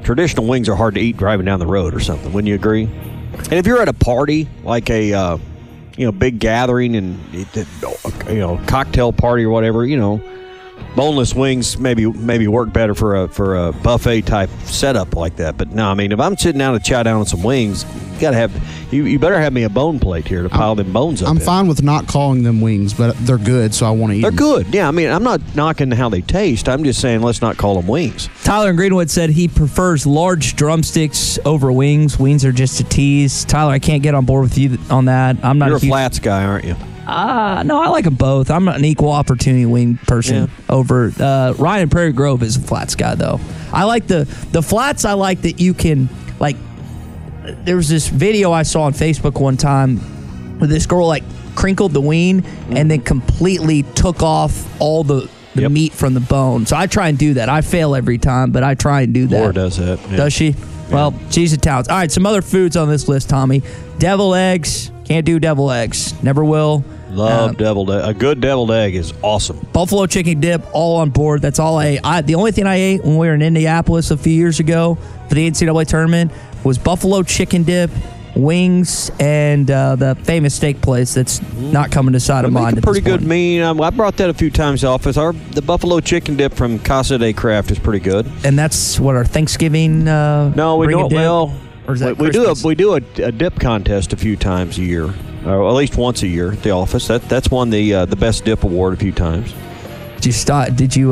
traditional wings are hard to eat driving down the road or something. Wouldn't you agree? And if you're at a party, like a big gathering and cocktail party or whatever, boneless wings maybe work better for a buffet type setup like that. But no, I mean, if I'm sitting down to chow down on some wings, you better have me a bone plate here to pile them bones up. I'm in. fine with not calling them wings, but they're good, so I want to eat them. They're good. Yeah, I mean, I'm not knocking how they taste. I'm just saying let's not call them wings. Tyler in Greenwood said he prefers large drumsticks over wings. Wings are just a tease. Tyler, I can't get on board with you on that. I'm not. You're a flats guy, aren't you? No, I like them both. I'm an equal opportunity wing person over Ryan in Prairie Grove is a flats guy, though. I like the flats. I like that you can, like, there was this video I saw on Facebook one time where this girl, like, crinkled the wing and then completely took off all the meat from the bone. So I try and do that. I fail every time, but I try and do that. Laura does that. Yeah. Does she? Yeah. Well, she's a talent. All right, some other foods on this list, Tommy. Deviled eggs. Can't do deviled eggs. Never will. Love deviled egg. A good deviled egg is awesome. Buffalo chicken dip, all on board. That's all I ate. The only thing I ate when we were in Indianapolis a few years ago for the NCAA tournament was buffalo chicken dip, wings, and the famous steak place that's not coming to side of mine. Pretty good mean. I brought that a few times to the office. The buffalo chicken dip from Casa de Craft is pretty good. And that's what our Thanksgiving. No, we don't. Well, or is that we do a dip contest a few times a year. Or at least once a year at the office. That's won the best dip award a few times. Did you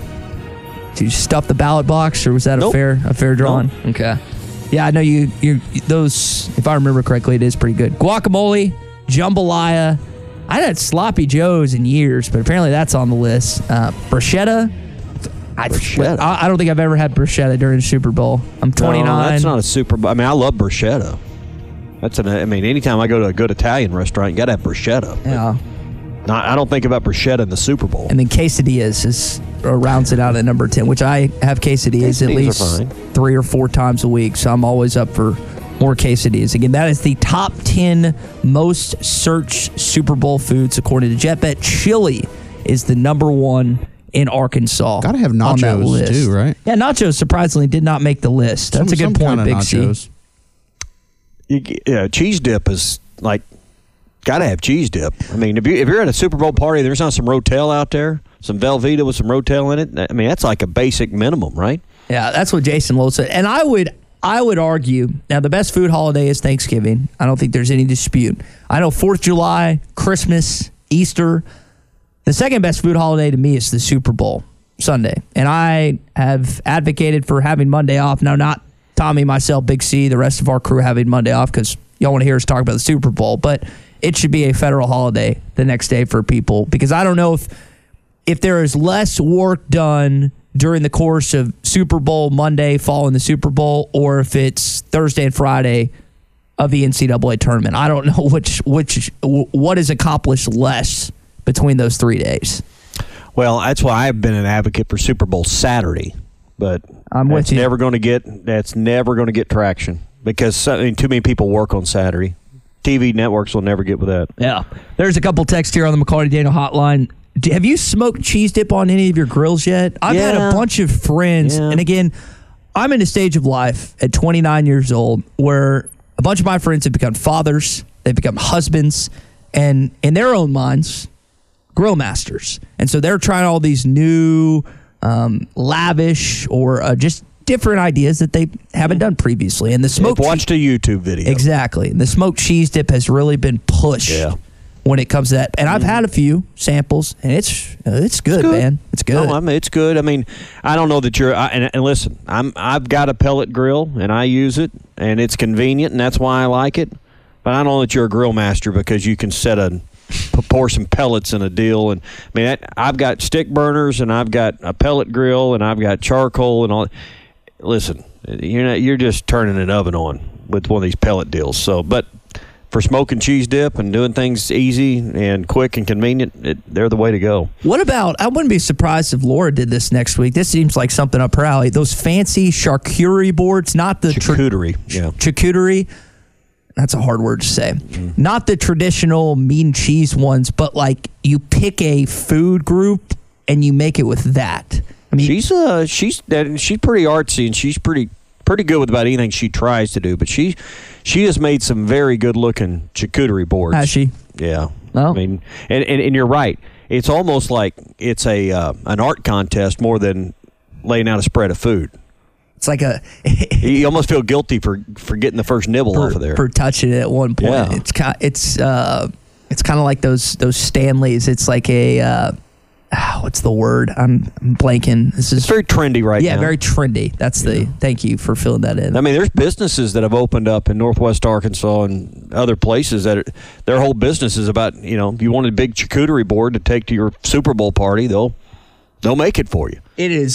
stuff the ballot box, or was that a fair drawing? Nope. Okay. Yeah, I know you those. If I remember correctly, it is pretty good. Guacamole, jambalaya. I hadn't had sloppy joes in years, but apparently that's on the list. Bruschetta. I don't think I've ever had bruschetta during the Super Bowl. I'm 29. No, that's not a Super Bowl. I mean, I love bruschetta. Anytime I go to a good Italian restaurant, you got to have bruschetta. Yeah. I don't think about bruschetta in the Super Bowl. And then quesadillas rounds it out at number 10, which I have quesadillas at least 3 or 4 times a week, so I'm always up for more quesadillas. Again, that is the top 10 most searched Super Bowl foods according to JetBet. Chili is the number 1 in Arkansas. Got to have nachos too, right? Yeah, nachos surprisingly did not make the list. That's a good point, Big nachos. C. Cheese dip is like, got to have cheese dip. I mean, if you're at a Super Bowl party, there's not some Rotel out there, some Velveeta with some Rotel in it. I mean, that's like a basic minimum, right? Yeah, that's what Jason Lowe said. And I would argue, now the best food holiday is Thanksgiving. I don't think there's any dispute. I know 4th of July, Christmas, Easter. The second best food holiday to me is the Super Bowl Sunday. And I have advocated for having Monday off. Now, not Tommy, myself, Big C, the rest of our crew having Monday off because y'all want to hear us talk about the Super Bowl. But it should be a federal holiday the next day for people because I don't know if there is less work done during the course of Super Bowl Monday following the Super Bowl or if it's Thursday and Friday of the NCAA tournament. I don't know what is accomplished less between those 3 days. Well, that's why I've been an advocate for Super Bowl Saturday, but that's never going to get traction because too many people work on Saturday. TV networks will never get with that. Yeah. There's a couple texts here on the McCarty Daniel hotline. Have you smoked cheese dip on any of your grills yet? I've had a bunch of friends, and again, I'm in a stage of life at 29 years old where a bunch of my friends have become fathers, they've become husbands, and in their own minds, grill masters. And so they're trying all these new, lavish, or just different ideas that they haven't done previously. And the smoked watched a YouTube video. Exactly. The smoked cheese dip has really been pushed when it comes to that. And I've had a few samples, and it's good, man. It's good. No, it's good. I mean, I don't know that you're. And listen, I've got a pellet grill, and I use it, and it's convenient, and that's why I like it. But I don't know that you're a grill master because you can pour some pellets in a deal. And I mean, I've got stick burners, and I've got a pellet grill, and I've got charcoal, and all. Listen, you're just turning an oven on with one of these pellet deals. So, but for smoking cheese dip and doing things easy and quick and convenient, they're the way to go. What about, I wouldn't be surprised if Laura did this next week. This seems like something up her alley. Those fancy charcuterie boards, not the charcuterie. Charcuterie. That's a hard word to say. Mm-hmm. Not the traditional meat and cheese ones, but like you pick a food group and you make it with that. I mean, she's pretty artsy and she's pretty pretty good with about anything she tries to do. But she has made some very good-looking charcuterie boards. Has she? Yeah. Oh. I mean, and you're right. It's almost like it's an art contest more than laying out a spread of food. It's like you almost feel guilty for getting the first nibble off of there. For touching it at one point. Yeah. It's kind of like those Stanleys. It's like a what's the word? I'm blanking. It's very trendy right now. Yeah, very trendy. That's thank you for filling that in. I mean, there's businesses that have opened up in Northwest Arkansas and other places that their whole business is about, if you want a big charcuterie board to take to your Super Bowl party, they'll make it for you. It is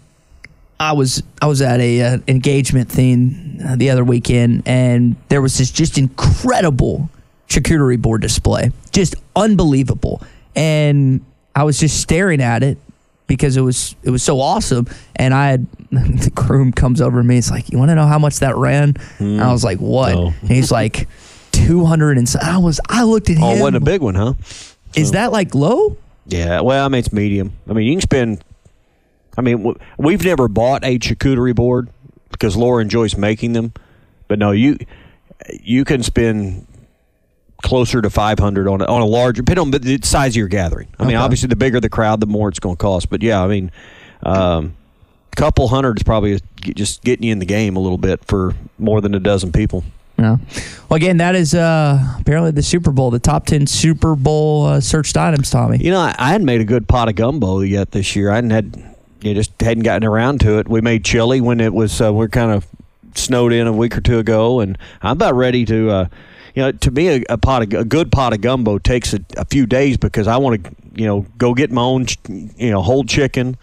I was at a engagement thing the other weekend, and there was this just incredible charcuterie board display, just unbelievable. And I was just staring at it because it was so awesome. And the groom comes over to me. He's like, "You want to know how much that ran?" And I was like, "What?" No. And he's like, 200 and I looked at him. Oh, it wasn't a big one, huh? Is that like low? Yeah. Well, I mean, it's medium. I mean, you can spend. I mean, we've never bought a charcuterie board because Laura enjoys making them. But no, you can spend closer to $500 on a larger, depending on the size of your gathering. I mean, obviously, the bigger the crowd, the more it's going to cost. But yeah, I mean, a couple hundred is probably just getting you in the game a little bit for more than a dozen people. Yeah. Well, again, that is apparently the Super Bowl, the top 10 Super Bowl searched items, Tommy. I hadn't made a good pot of gumbo yet this year. I just hadn't gotten around to it. We made chili when it was we're kind of snowed in a week or two ago, and I'm about ready to. To me, a good pot of gumbo takes a few days because I want to, go get my own, whole chicken,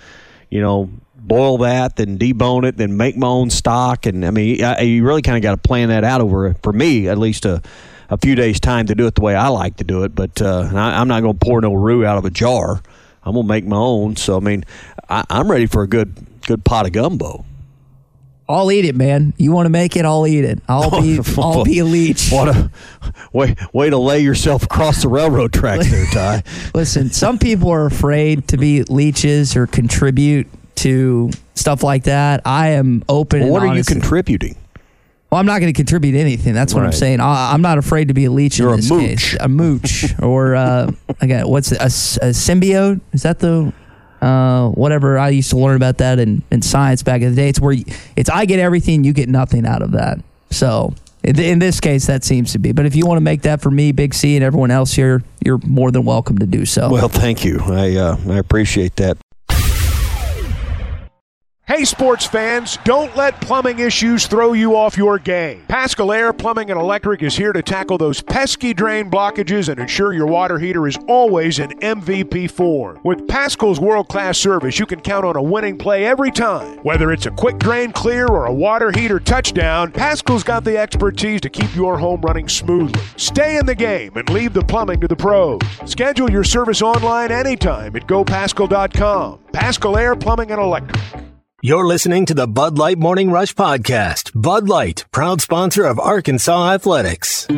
boil that, then debone it, then make my own stock, and I mean, you really kind of got to plan that out over, for me at least, a few days' time to do it the way I like to do it. But I'm not going to pour no roux out of a jar. I'm going to make my own. So I mean, I'm ready for a good pot of gumbo. I'll eat it, man. You want to make it? I'll eat it. I'll be a leech. What a way to lay yourself across the railroad tracks there, Ty. Listen, some people are afraid to be leeches or contribute to stuff like that. I am open. Well, what and are you contributing? Well, I'm not going to contribute anything. That's what I'm saying. I'm not afraid to be a leech in this case. A mooch. Or, again, what's it? A symbiote? Is that the... whatever. I used to learn about that in science back in the day. It's where I get everything, you get nothing out of that. So in this case, that seems to be. But if you want to make that for me, Big C, and everyone else here, you're more than welcome to do so. Well, thank you. I appreciate that. Hey, sports fans, don't let plumbing issues throw you off your game. Paschal Air Plumbing and Electric is here to tackle those pesky drain blockages and ensure your water heater is always in MVP form. With Paschal's world-class service, you can count on a winning play every time. Whether it's a quick drain clear or a water heater touchdown, Paschal's got the expertise to keep your home running smoothly. Stay in the game and leave the plumbing to the pros. Schedule your service online anytime at gopaschal.com. Paschal Air Plumbing and Electric. You're listening to the Bud Light Morning Rush Podcast. Bud Light, proud sponsor of Arkansas Athletics.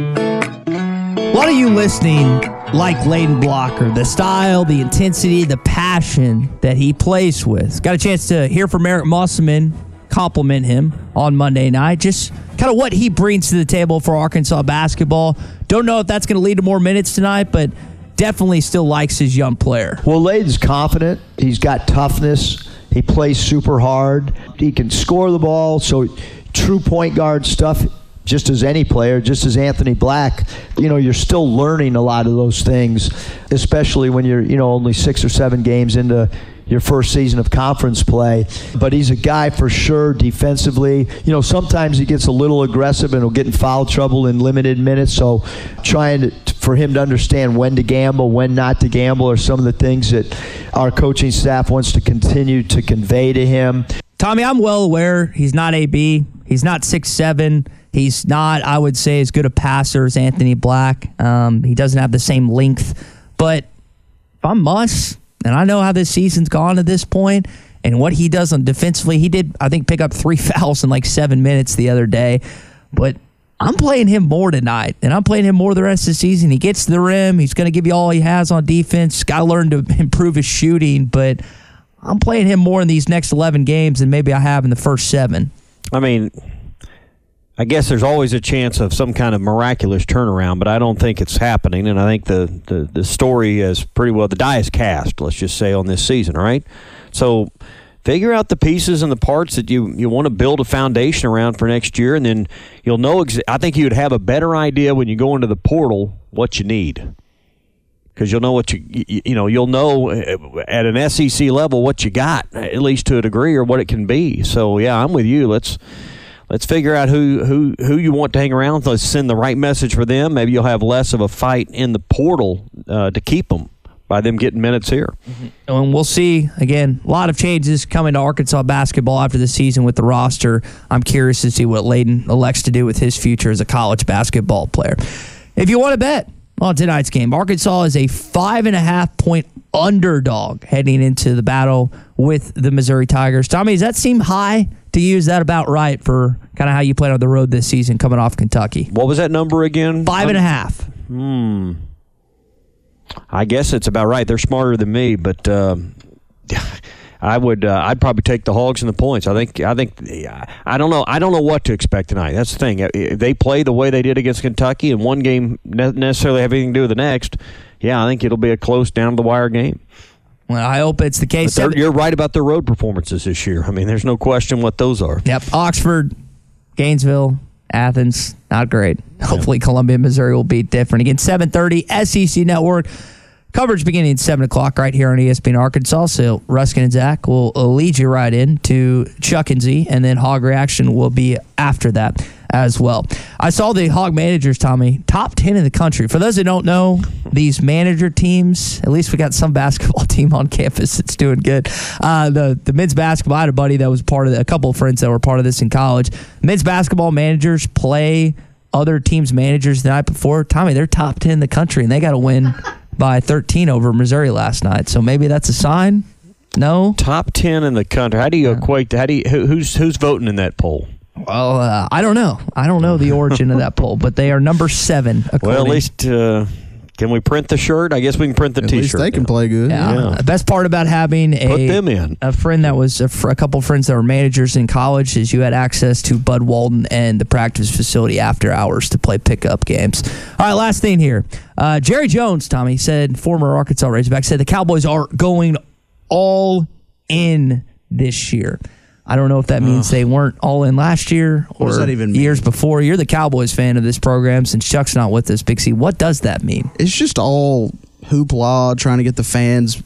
A lot of you listening like Layden Blocker, the style, the intensity, the passion that he plays with. Got a chance to hear from Eric Musselman, compliment him on Monday night. Just kind of what he brings to the table for Arkansas basketball. Don't know if that's going to lead to more minutes tonight, but definitely still likes his young player. Well, Layden's confident. He's got toughness. He plays super hard. He can score the ball. So true point guard stuff, just as any player, just as Anthony Black, you're still learning a lot of those things, especially when you're, only 6 or 7 games into your first season of conference play. But he's a guy for sure defensively. Sometimes he gets a little aggressive and will get in foul trouble in limited minutes. So trying for him to understand when to gamble, when not to gamble are some of the things that our coaching staff wants to continue to convey to him. Tommy, I'm well aware he's not AB. He's not 6'7". He's not, I would say, as good a passer as Anthony Black. He doesn't have the same length. But if I'm Muss, and I know how this season's gone at this point, and what he does on defensively, he did, I think, pick up 3 fouls in like 7 minutes the other day. But I'm playing him more tonight, and I'm playing him more the rest of the season. He gets to the rim. He's going to give you all he has on defense. Got to learn to improve his shooting, but I'm playing him more in these next 11 games than maybe I have in the first 7. I mean, I guess there's always a chance of some kind of miraculous turnaround, but I don't think it's happening. And I think the story is pretty well, the die is cast, let's just say, on this season, all right? So figure out the pieces and the parts that you want to build a foundation around for next year, and then you'll know. I think you'd have a better idea when you go into the portal what you need, because you'll know what you'll know at an SEC level what you got, at least to a degree, or what it can be. So yeah, I'm with you. Let's figure out who you want to hang around. Let's send the right message for them. Maybe you'll have less of a fight in the portal to keep them by them getting minutes here. Mm-hmm. And we'll see, again, a lot of changes coming to Arkansas basketball after the season with the roster. I'm curious to see what Layden elects to do with his future as a college basketball player. If you want to bet on tonight's game, Arkansas is a 5.5-point underdog heading into the battle with the Missouri Tigers. Tommy, does that seem high to you? Is that about right for kind of how you played on the road this season coming off Kentucky? What was that number again? 5.5. I guess it's about right. They're smarter than me, but I'd probably take the Hogs and the points. I don't know. I don't know what to expect tonight. That's the thing. If they play the way they did against Kentucky, and one game necessarily have anything to do with the next, yeah, I think it'll be a close down to the wire game. Well, I hope it's the case. You're right about their road performances this year. I mean, there's no question what those are. Yep. Oxford, Gainesville, Athens, not great. Hopefully Columbia, Missouri will be different. Again, 7:30, SEC Network. Coverage beginning at 7 o'clock right here on ESPN Arkansas. So Ruskin and Zach will lead you right in to Chuck and Z, and then Hog Reaction will be after that as well. I saw the Hog managers, Tommy, top 10 in the country. For those that don't know, these manager teams, at least we got some basketball team on campus that's doing good. The men's basketball, I had a buddy that was a couple of friends that were part of this in college. Men's basketball managers play other teams' managers the night before. Tommy, they're top 10 in the country, and they got to win by 13 over Missouri last night. So maybe that's a sign? No? Top 10 in the country. How do you equate who's voting in that poll? Well, I don't know. I don't know the origin of that poll, but they are number 7. Well, at least can we print the shirt? I guess we can print the T-shirt. At least they can play good. Yeah. The best part about having put them in. A friend that was a couple of friends that were managers in college is you had access to Bud Walton and the practice facility after hours to play pickup games. All right, last thing here. Jerry Jones, Tommy, former Arkansas Razorback, said the Cowboys are going all in this year. I don't know if that means they weren't all in last year or what does that even mean? Years before. You're the Cowboys fan of this program since Chuck's not with us, Big C. What does that mean? It's just all hoopla, trying to get the fans,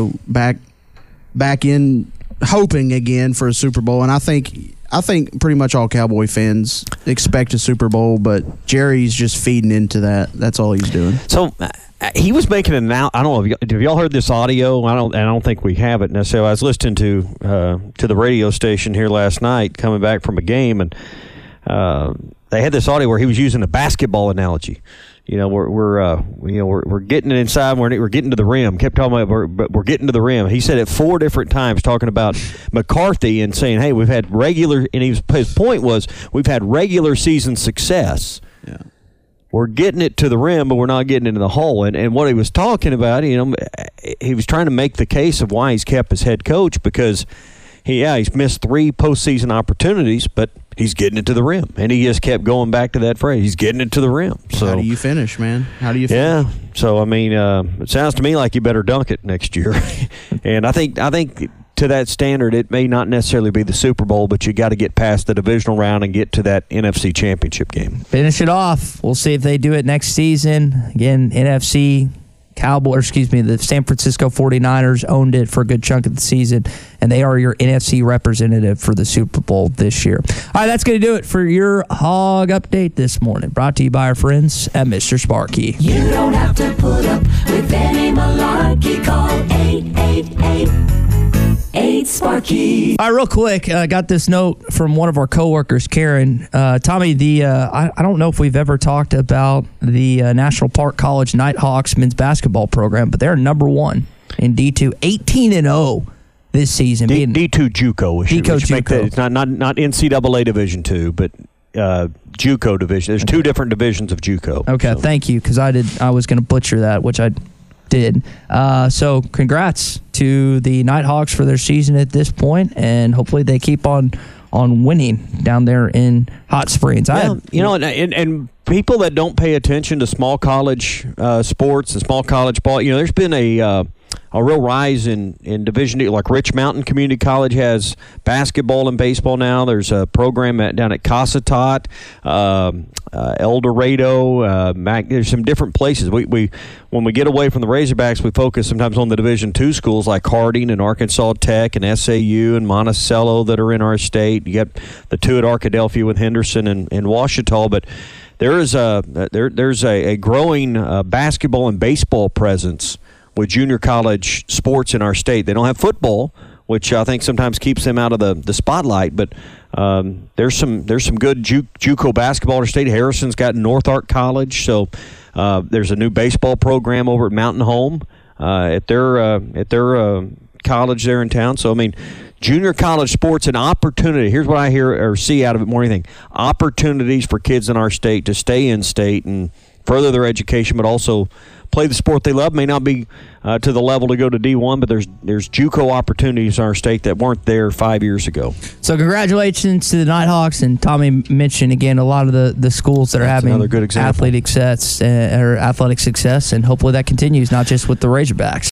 back in, hoping again for a Super Bowl. And I think pretty much all Cowboy fans expect a Super Bowl, but Jerry's just feeding into that. That's all he's doing. So he was making an I don't know. Have y'all heard this audio? I don't think we have it necessarily. I was listening to the radio station here last night, coming back from a game, and they had this audio where he was using a basketball analogy. We're getting it inside. We're getting to the rim. Kept talking about we're getting to the rim. He said it 4 different times, talking about McCarthy and saying, "Hey, we've had regular." And his point was, "We've had regular season success. Yeah. We're getting it to the rim, but we're not getting into the hole." And what he was talking about, he was trying to make the case of why he's kept his head coach, because he's missed 3 postseason opportunities, but he's getting it to the rim. And he just kept going back to that phrase. He's getting it to the rim. So how do you finish, man? How do you finish? Yeah. So, I mean, it sounds to me like you better dunk it next year. And I think to that standard, it may not necessarily be the Super Bowl, but you got to get past the divisional round and get to that NFC Championship game. Finish it off. We'll see if they do it next season. Again, NFC the San Francisco 49ers owned it for a good chunk of the season, and they are your NFC representative for the Super Bowl this year. All right, that's going to do it for your Hog Update this morning. Brought to you by our friends at Mr. Sparky. You don't have to put up with any malarkey. Call 888-8-SPARKY. All right, real quick, got this note from one of our coworkers, Karen. Tommy, I don't know if we've ever talked about the National Park College Nighthawks men's basketball program, but they're number 1 in D2, 18-0 this season. D2 JUCO. JUCO. It's not NCAA Division II, but JUCO division. There's 2 different divisions of JUCO. Okay, so. Thank you, because I was going to butcher that, which I did. So congrats to the Nighthawks for their season at this point, and hopefully they keep on on winning down there in Hot Springs. And people that don't pay attention to small college sports and small college ball, there's been a real rise in Division II. Like Rich Mountain Community College has basketball and baseball now. There's a program down at Casa Tot, El Dorado. There's some different places. We when we get away from the Razorbacks, we focus sometimes on the Division II schools like Harding and Arkansas Tech and SAU and Monticello that are in our state. You got the two at Arkadelphia with Henderson and Ouachita, but there's a growing basketball and baseball presence with junior college sports in our state. They don't have football, which I think sometimes keeps them out of the spotlight, but there's some good JUCO basketball in our state. Harrison's got North Ark College, so there's a new baseball program over at Mountain Home at their college there in town. So, junior college sports, an opportunity. Here's what I hear or see out of it more than anything. Opportunities for kids in our state to stay in state and further their education, but also play the sport they love. May not be to the level to go to D1, but there's JUCO opportunities in our state that weren't there 5 years ago. So congratulations to the Nighthawks, and Tommy mentioned again a lot of the schools that are having another good example. athletic success, and hopefully that continues, not just with the Razorbacks.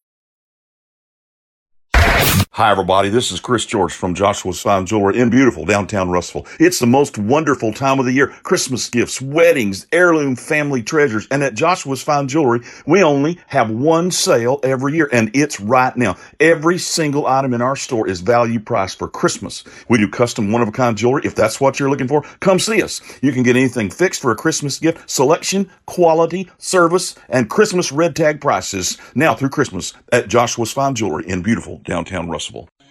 Hi, everybody. This is Chris George from Joshua's Fine Jewelry in beautiful downtown Russellville. It's the most wonderful time of the year. Christmas gifts, weddings, heirloom family treasures. And at Joshua's Fine Jewelry, we only have one sale every year, and it's right now. Every single item in our store is value priced for Christmas. We do custom one-of-a-kind jewelry. If that's what you're looking for, come see us. You can get anything fixed for a Christmas gift. Selection, quality, service, and Christmas red tag prices now through Christmas at Joshua's Fine Jewelry in beautiful downtown Russellville.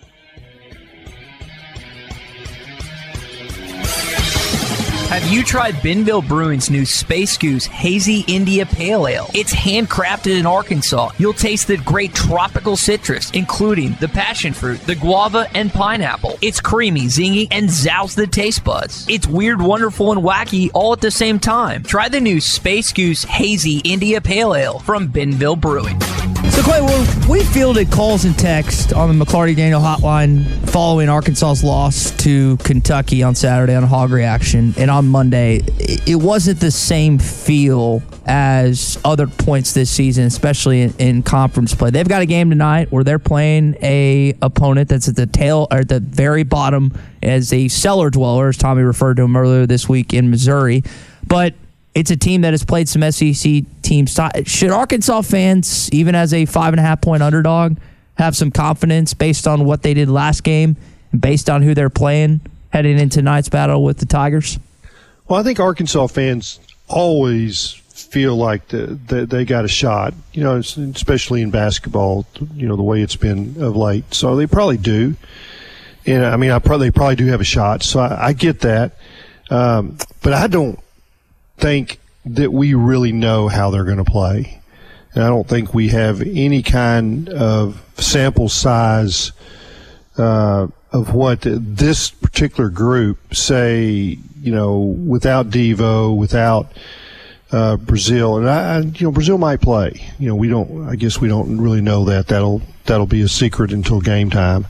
Have you tried Benville Brewing's new Space Goose Hazy India Pale Ale? It's handcrafted in Arkansas. You'll taste the great tropical citrus, including the passion fruit, the guava, and pineapple. It's creamy, zingy, and zounds the taste buds. It's weird, wonderful, and wacky all at the same time. Try the new Space Goose Hazy India Pale Ale from Benville Brewing. So, Clay, we fielded calls and texts on the McLarty Daniel hotline following Arkansas's loss to Kentucky on Saturday on Hog Reaction. And on Monday, it wasn't the same feel as other points this season, especially in conference play. They've got a game tonight where they're playing a opponent that's at the very bottom as a cellar dweller, as Tommy referred to him earlier this week in Missouri. But it's a team that has played some SEC teams. Should Arkansas fans, even as a 5.5-point underdog, have some confidence based on what they did last game and based on who they're playing heading into tonight's battle with the Tigers? Well, I think Arkansas fans always feel like they got a shot, especially in basketball, the way it's been of late. So they probably do. And they probably do have a shot. So I get that. But I don't think that we really know how they're going to play. And I don't think we have any kind of sample size of what this particular group, say, without Devo, without Brazil, and Brazil might play. I guess we don't really know that. That'll be a secret until game time.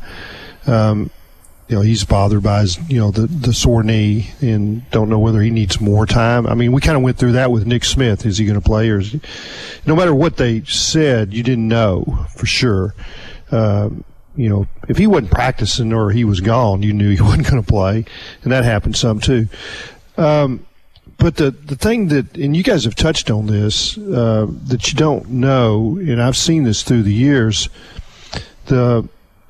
He's bothered by his, the sore knee, and don't know whether he needs more time. We kind of went through that with Nick Smith. Is he going to play, or no matter what they said, you didn't know for sure. If he wasn't practicing or he was gone, you knew he wasn't going to play, and that happened some too. But the thing that, and you guys have touched on this, that you don't know, and I've seen this through the years, the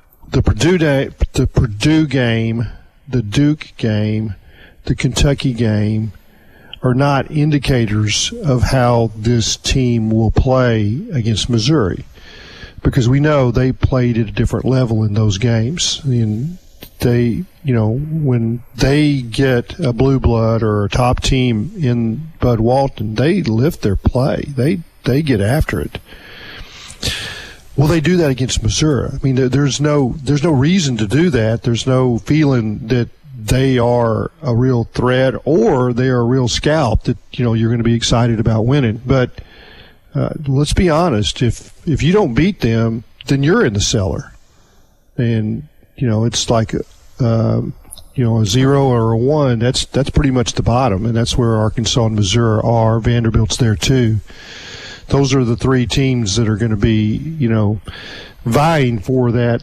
Purdue game, the Duke game, the Kentucky game are not indicators of how this team will play against Missouri, because we know they played at a different level in those games. And they, when they get a blue blood or a top team in Bud Walton, they lift their play. They get after it. Will they do that against Missouri? There's no reason to do that. There's no feeling that they are a real threat or they are a real scalp that, you're going to be excited about winning. But let's be honest. If you don't beat them, then you're in the cellar. And, it's like, a 0 or a 1, that's pretty much the bottom, and that's where Arkansas and Missouri are. Vanderbilt's there too. Those are the three teams that are going to be, vying for that,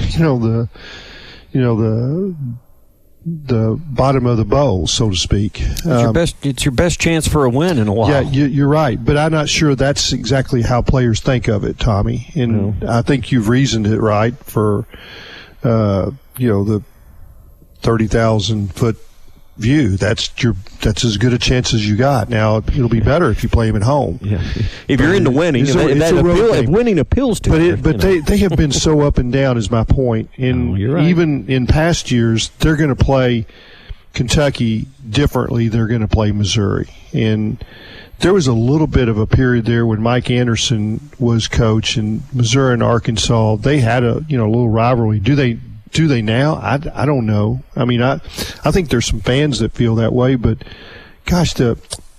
the bottom of the bowl, so to speak. It's your best chance for a win in a while. Yeah, you're right, but I'm not sure that's exactly how players think of it, Tommy. And I think you've reasoned it right for, the 30,000-foot view. That's as good a chance as you got. Now it'll be better if you play them at home. Yeah. If you're into winning, if winning appeals to you. But they have been so up and down, is my point. And right. Even in past years, they're going to play Kentucky differently. They're going to play Missouri. And there was a little bit of a period there when Mike Anderson was coach, and Missouri and Arkansas, they had a little rivalry. Do they now? I don't know. I mean, I think there's some fans that feel that way, but gosh, I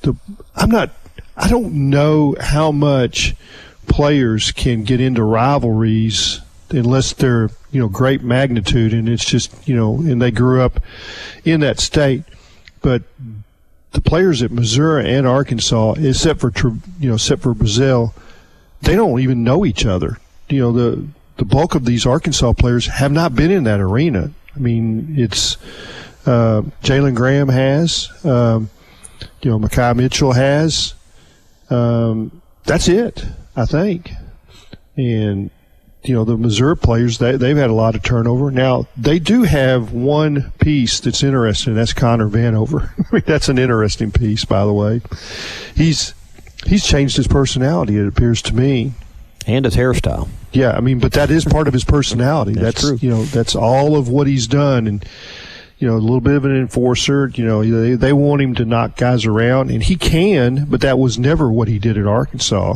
don't know how much players can get into rivalries unless they're, great magnitude, and it's just, and they grew up in that state. But the players at Missouri and Arkansas, except for Brazil, they don't even know each other. The bulk of these Arkansas players have not been in that arena. I mean, it's Jalen Graham has, Mekhi Mitchell has. That's it, I think. And, the Missouri players, they've had a lot of turnover. Now, they do have one piece that's interesting, and that's Connor Vanover. I mean, that's an interesting piece, by the way. He's changed his personality, it appears to me. And his hairstyle. Yeah, I mean, but that is part of his personality. That's true. That's all of what he's done, and a little bit of an enforcer. They want him to knock guys around, and he can, but that was never what he did at Arkansas.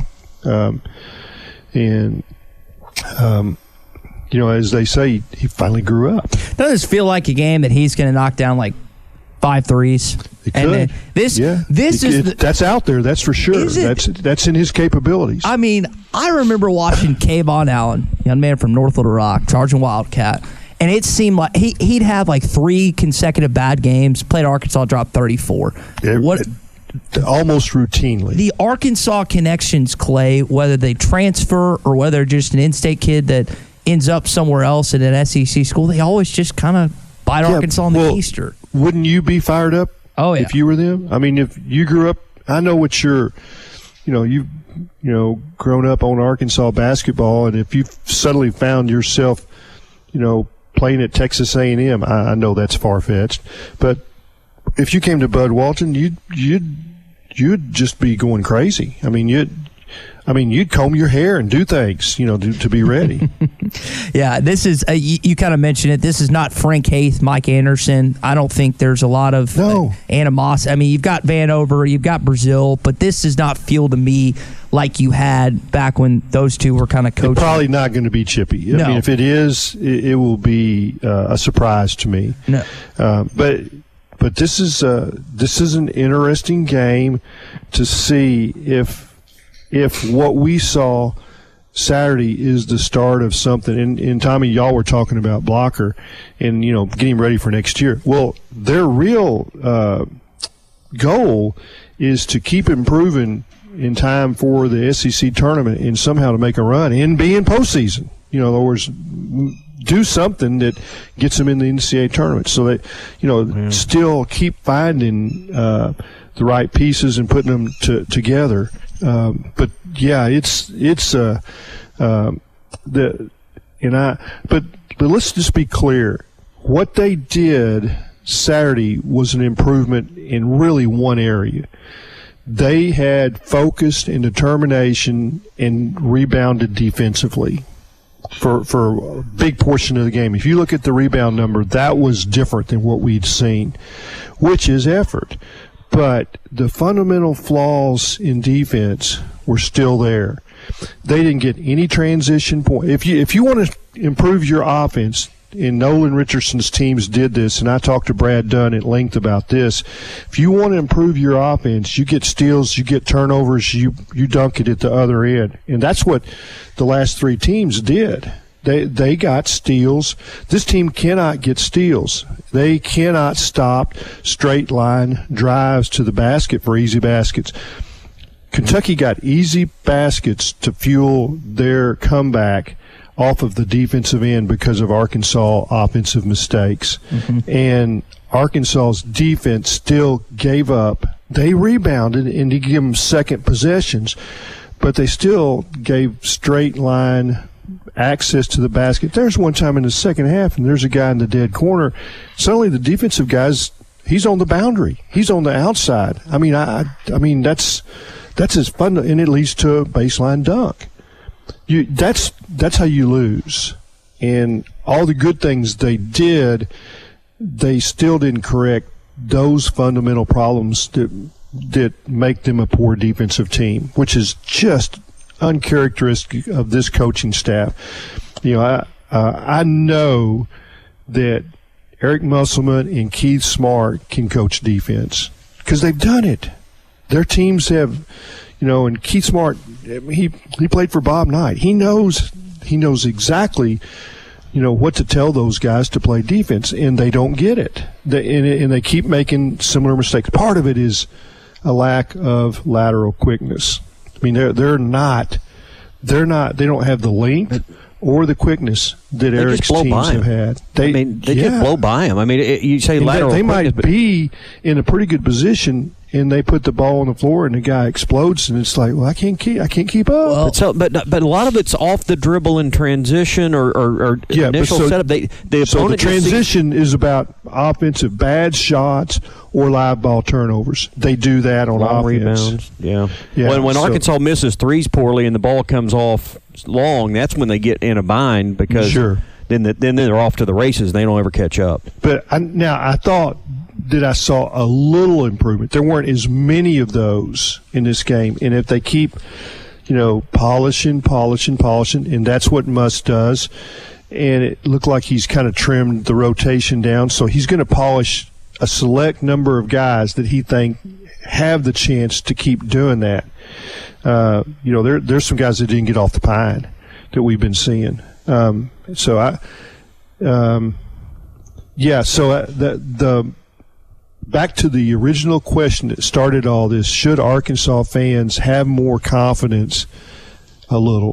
As they say, he finally grew up. Doesn't this feel like a game that he's going to knock down like 5 threes? It could. That's out there. That's for sure. That's in his capabilities. I mean, I remember watching Kayvon Allen, young man from North Little Rock, charging Wildcat, and it seemed like he'd have like 3 consecutive bad games. Played Arkansas, dropped 34. Almost routinely. The Arkansas connections, Clay, whether they transfer or whether they're just an in-state kid that ends up somewhere else in an SEC school, they always just kind of bite Arkansas on the keister. Wouldn't you be fired up? Oh, yeah. If you were them? I mean, if you grew up, I know what you've grown up on Arkansas basketball, and if you suddenly found yourself, playing at Texas A&M, I know that's far-fetched, but if you came to Bud Walton, you'd just be going crazy. I mean, you'd comb your hair and do things, to be ready. Yeah, this is you kind of mentioned it. This is not Frank Haith, Mike Anderson. I don't think there's a lot of animosity. I mean, you've got Vanover, you've got Brazil, but this does not feel to me like you had back when those two were kind of coaching. It's probably not going to be chippy. No. I mean, if it is, it will be a surprise to me. No. But this is an interesting game to see if what we saw Saturday is the start of something. And Tommy, y'all were talking about Blocker and getting ready for next year. Well, their real goal is to keep improving in time for the SEC tournament and somehow to make a run and be in postseason. In other words, do something that gets them in the NCAA tournament, so that still keep finding the right pieces and putting them together. But yeah, but let's just be clear. What they did Saturday was an improvement in really one area. They had focused and determination and rebounded defensively for a big portion of the game. If you look at the rebound number, that was different than what we'd seen, which is effort. But the fundamental flaws in defense were still there. They didn't get any transition point. If you want to improve your offense, and Nolan Richardson's teams did this, and I talked to Brad Dunn at length about this. If you want to improve your offense, you get steals, you get turnovers, you dunk it at the other end. And that's what the last 3 teams did. They got steals. This team cannot get steals. They cannot stop straight line drives to the basket for easy baskets. Kentucky got easy baskets to fuel their comeback off of the defensive end because of Arkansas offensive mistakes. And Arkansas's defense still gave up. They rebounded and to give them second possessions, but they still gave straight line access to the basket. There's one time in the second half, and there's a guy in the dead corner. Suddenly the defensive guy's he's on the boundary. He's on the outside. I mean that's as fun, and it leads to a baseline dunk. That's how you lose. And all the good things they did, they still didn't correct those fundamental problems that make them a poor defensive team, which is just uncharacteristic of this coaching staff. You know, I know that Eric Musselman and Keith Smart can coach defense because they've done it. Their teams have, you know, and Keith Smart, he played for Bob Knight. He knows exactly, you know, what to tell those guys to play defense, and they don't get it. And they keep making similar mistakes. Part of it is a lack of lateral quickness. I mean, they don't have the length or the quickness that Eric's teams have had. They just blow by them. I mean, you say lateral they quickness, might be in a pretty good position, and they put the ball on the floor, and the guy explodes, and it's like, well, I can't keep up. But a lot of it's off the dribble in transition or initial setup. The transition is about offensive bad shots or live ball turnovers. They do that on long offense. rebounds. Yeah. When Arkansas misses threes poorly and the ball comes off long, that's when they get in a bind because then they're off to the races. They don't ever catch up. But I thought that I saw a little improvement. There weren't as many of those in this game, and if they keep, you know, polishing, and that's what Muss does, and it looked like he's kind of trimmed the rotation down, so he's going to polish a select number of guys that he think have the chance to keep doing that. You know, there's some guys that didn't get off the pine that we've been seeing. The back to the original question that started all this: should Arkansas fans have more confidence? A little.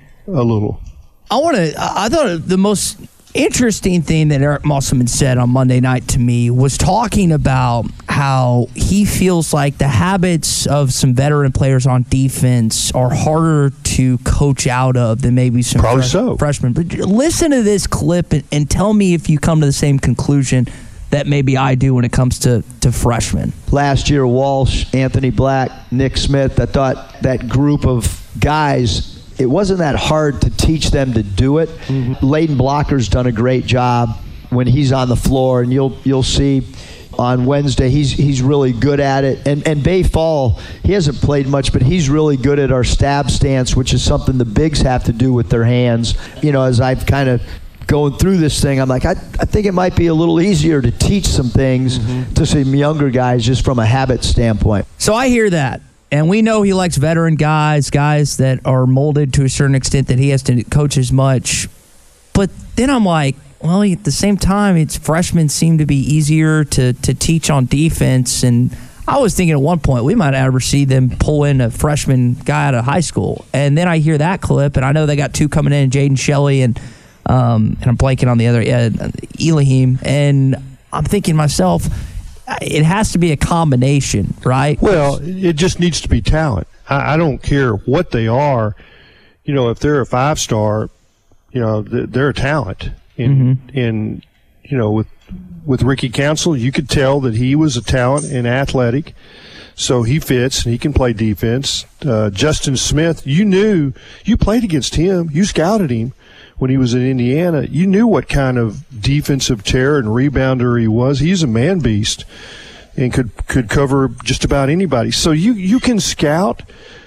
I thought the most interesting thing that Eric Musselman said on Monday night to me was talking about how he feels like the habits of some veteran players on defense are harder to coach out of than maybe some freshmen. But listen to this clip and tell me if you come to the same conclusion that maybe I do when it comes to freshmen. Last year, Walsh, Anthony Black, Nick Smith, I thought that group of guys, it wasn't that hard to teach them to do it. Leighton Blocker's done a great job when he's on the floor, and you'll see on Wednesday he's really good at it. And Bay Fall, he hasn't played much, but he's really good at our stab stance, which is something the bigs have to do with their hands. You know, as I've kind of going through this thing, I'm like, I think it might be a little easier to teach some things to some younger guys just from a habit standpoint. So I hear that. And we know he likes veteran guys that are molded to a certain extent that he has to coach as much. But then I'm like, well, at the same time, freshmen seem to be easier to teach on defense. And I was thinking at one point we might ever see them pull in a freshman guy out of high school. And then I hear that clip, and I know they got two coming in, Jaden Shelley and I'm blanking on the other, Elohim. And I'm thinking to myself, it has to be a combination, right? Well, it just needs to be talent. I don't care what they are. You know, if they're a 5-star, you know, they're a talent. And you know, with Ricky Council, you could tell that he was a talent and athletic, so he fits and he can play defense. Justin Smith, you played against him, you scouted him when he was in Indiana. You knew what kind of defensive terror and rebounder he was. He's a man beast and could cover just about anybody. So you can scout.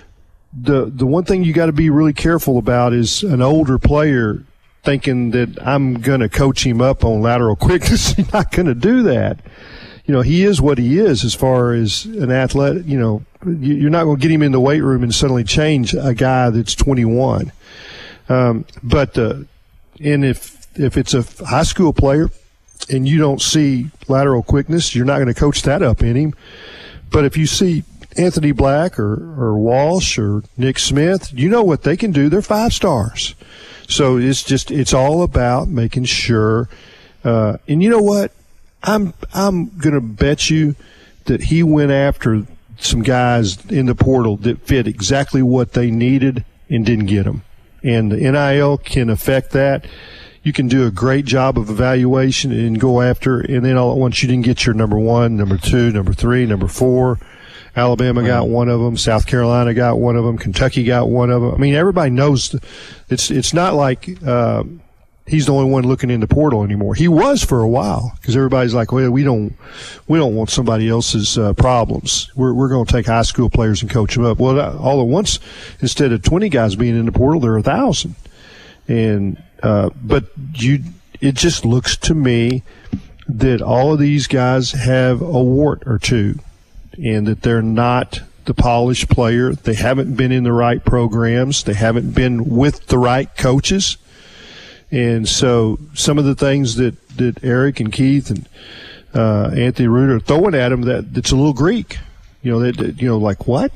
The one thing you got to be really careful about is an older player thinking that I'm going to coach him up on lateral quickness. He's not going to do that. You know, he is what he is as far as an athlete. You know, you're not going to get him in the weight room and suddenly change a guy that's 21. But if it's a high school player and you don't see lateral quickness, you're not going to coach that up in him. But if you see Anthony Black or Walsh or Nick Smith, you know what they can do. They're 5 stars. So it's all about making sure. And you know what? I'm going to bet you that he went after some guys in the portal that fit exactly what they needed and didn't get them. And the NIL can affect that. You can do a great job of evaluation and go after, and then all at once you didn't get your number 1, number 2, number 3, number 4. Alabama got one of them. South Carolina got one of them. Kentucky got one of them. I mean, everybody knows it's not like he's the only one looking in the portal anymore. He was for a while because everybody's like, well, we don't want somebody else's problems. We're going to take high school players and coach them up. Well, all at once, instead of 20 guys being in the portal, there are 1,000. And but it just looks to me that all of these guys have a wart or two, and that they're not the polished player. They haven't been in the right programs. They haven't been with the right coaches. And so some of the things that Eric and Keith and Anthony Root are throwing at him, that's a little Greek. Like what?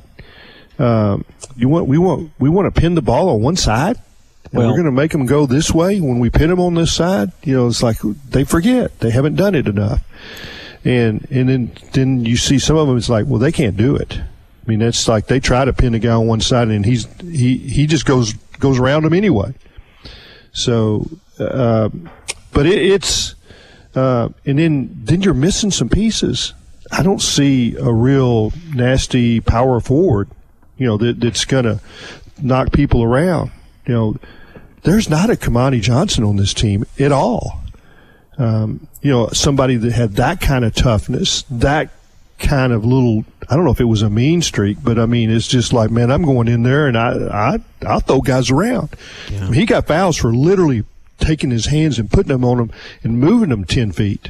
We want to pin the ball on one side, and we're going to make them go this way when we pin them on this side. It's like they forget. They haven't done it enough. And then you see some of them, it's like, well, they can't do it. I mean, it's like they try to pin the guy on one side, and he just goes around them anyway. So, but it's and then you're missing some pieces. I don't see a real nasty power forward, that's going to knock people around. There's not a Kamani Johnson on this team at all. Somebody that had that kind of toughness, that kind of little, I don't know if it was a mean streak, but I mean, it's just like, man, I'm going in there and I'll throw guys around. Yeah. I mean, he got fouls for literally taking his hands and putting them on them and moving them 10 feet.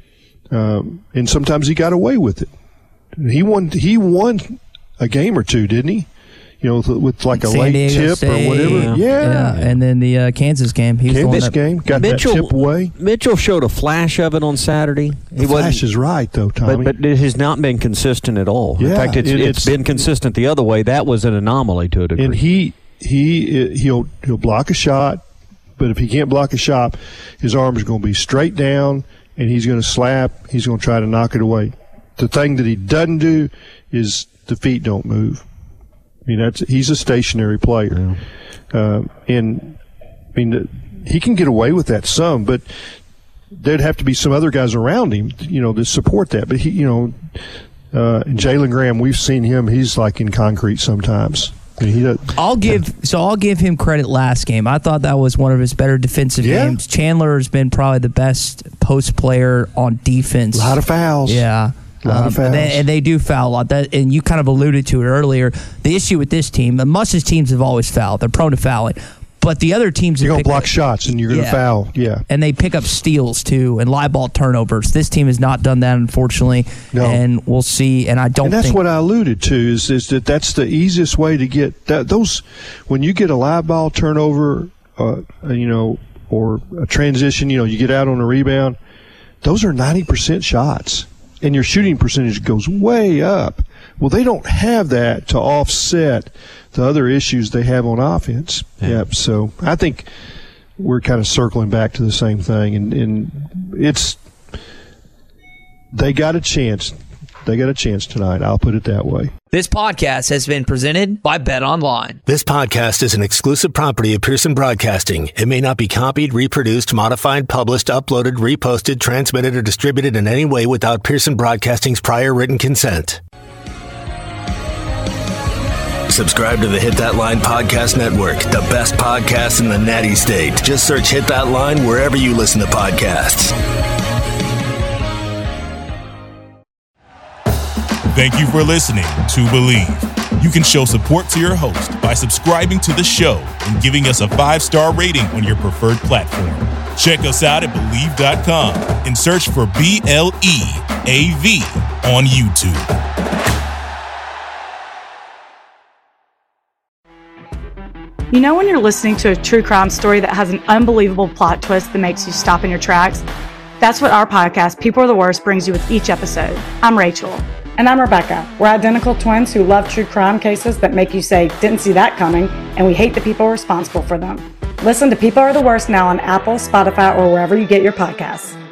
And sometimes he got away with it. He won a game or two, didn't he? With like a San late Diego tip State, or whatever. Yeah. And then the Kansas game. He was Kansas game got Mitchell, that tip away. Mitchell showed a flash of it on Saturday. The flash is right, though, Tommy. But it has not been consistent at all. Yeah, in fact, it's been consistent the other way. That was an anomaly to a degree. And he'll block a shot, but if he can't block a shot, his arm is going to be straight down, and he's going to slap. He's going to try to knock it away. The thing that he doesn't do is the feet don't move. I mean, he's a stationary player. Yeah. And I mean, he can get away with that some, but there'd have to be some other guys around him, to support that. But and Jalen Graham, we've seen him. He's like in concrete sometimes. I mean, I'll give him credit last game. I thought that was one of his better defensive games. Chandler has been probably the best post player on defense. A lot of fouls. Yeah. And they do foul a lot. And you kind of alluded to it earlier. The issue with this team, Muss's teams have always fouled. They're prone to fouling. But the other teams... You're going to block shots and you're going to foul. Yeah. And they pick up steals, too, and live ball turnovers. This team has not done that, unfortunately. No. And we'll see. And that's what I alluded to, is that that's the easiest way to get... those. When you get a live ball turnover, or a transition, you get out on a rebound, those are 90% shots. And your shooting percentage goes way up. Well, they don't have that to offset the other issues they have on offense. Yeah. Yep. So I think we're kind of circling back to the same thing, and they got a chance. They got a chance tonight. I'll put it that way. This podcast has been presented by BetOnline. This podcast is an exclusive property of Pearson Broadcasting. It may not be copied, reproduced, modified, published, uploaded, reposted, transmitted, or distributed in any way without Pearson Broadcasting's prior written consent. Subscribe to the Hit That Line Podcast Network, the best podcast in the Natty State. Just search Hit That Line wherever you listen to podcasts. Thank you for listening to Believe. You can show support to your host by subscribing to the show and giving us a 5-star rating on your preferred platform. Check us out at Believe.com and search for BLEAV on YouTube. You know when you're listening to a true crime story that has an unbelievable plot twist that makes you stop in your tracks? That's what our podcast, People Are the Worst, brings you with each episode. I'm Rachel. And I'm Rebecca. We're identical twins who love true crime cases that make you say, didn't see that coming, and we hate the people responsible for them. Listen to People Are the Worst now on Apple, Spotify, or wherever you get your podcasts.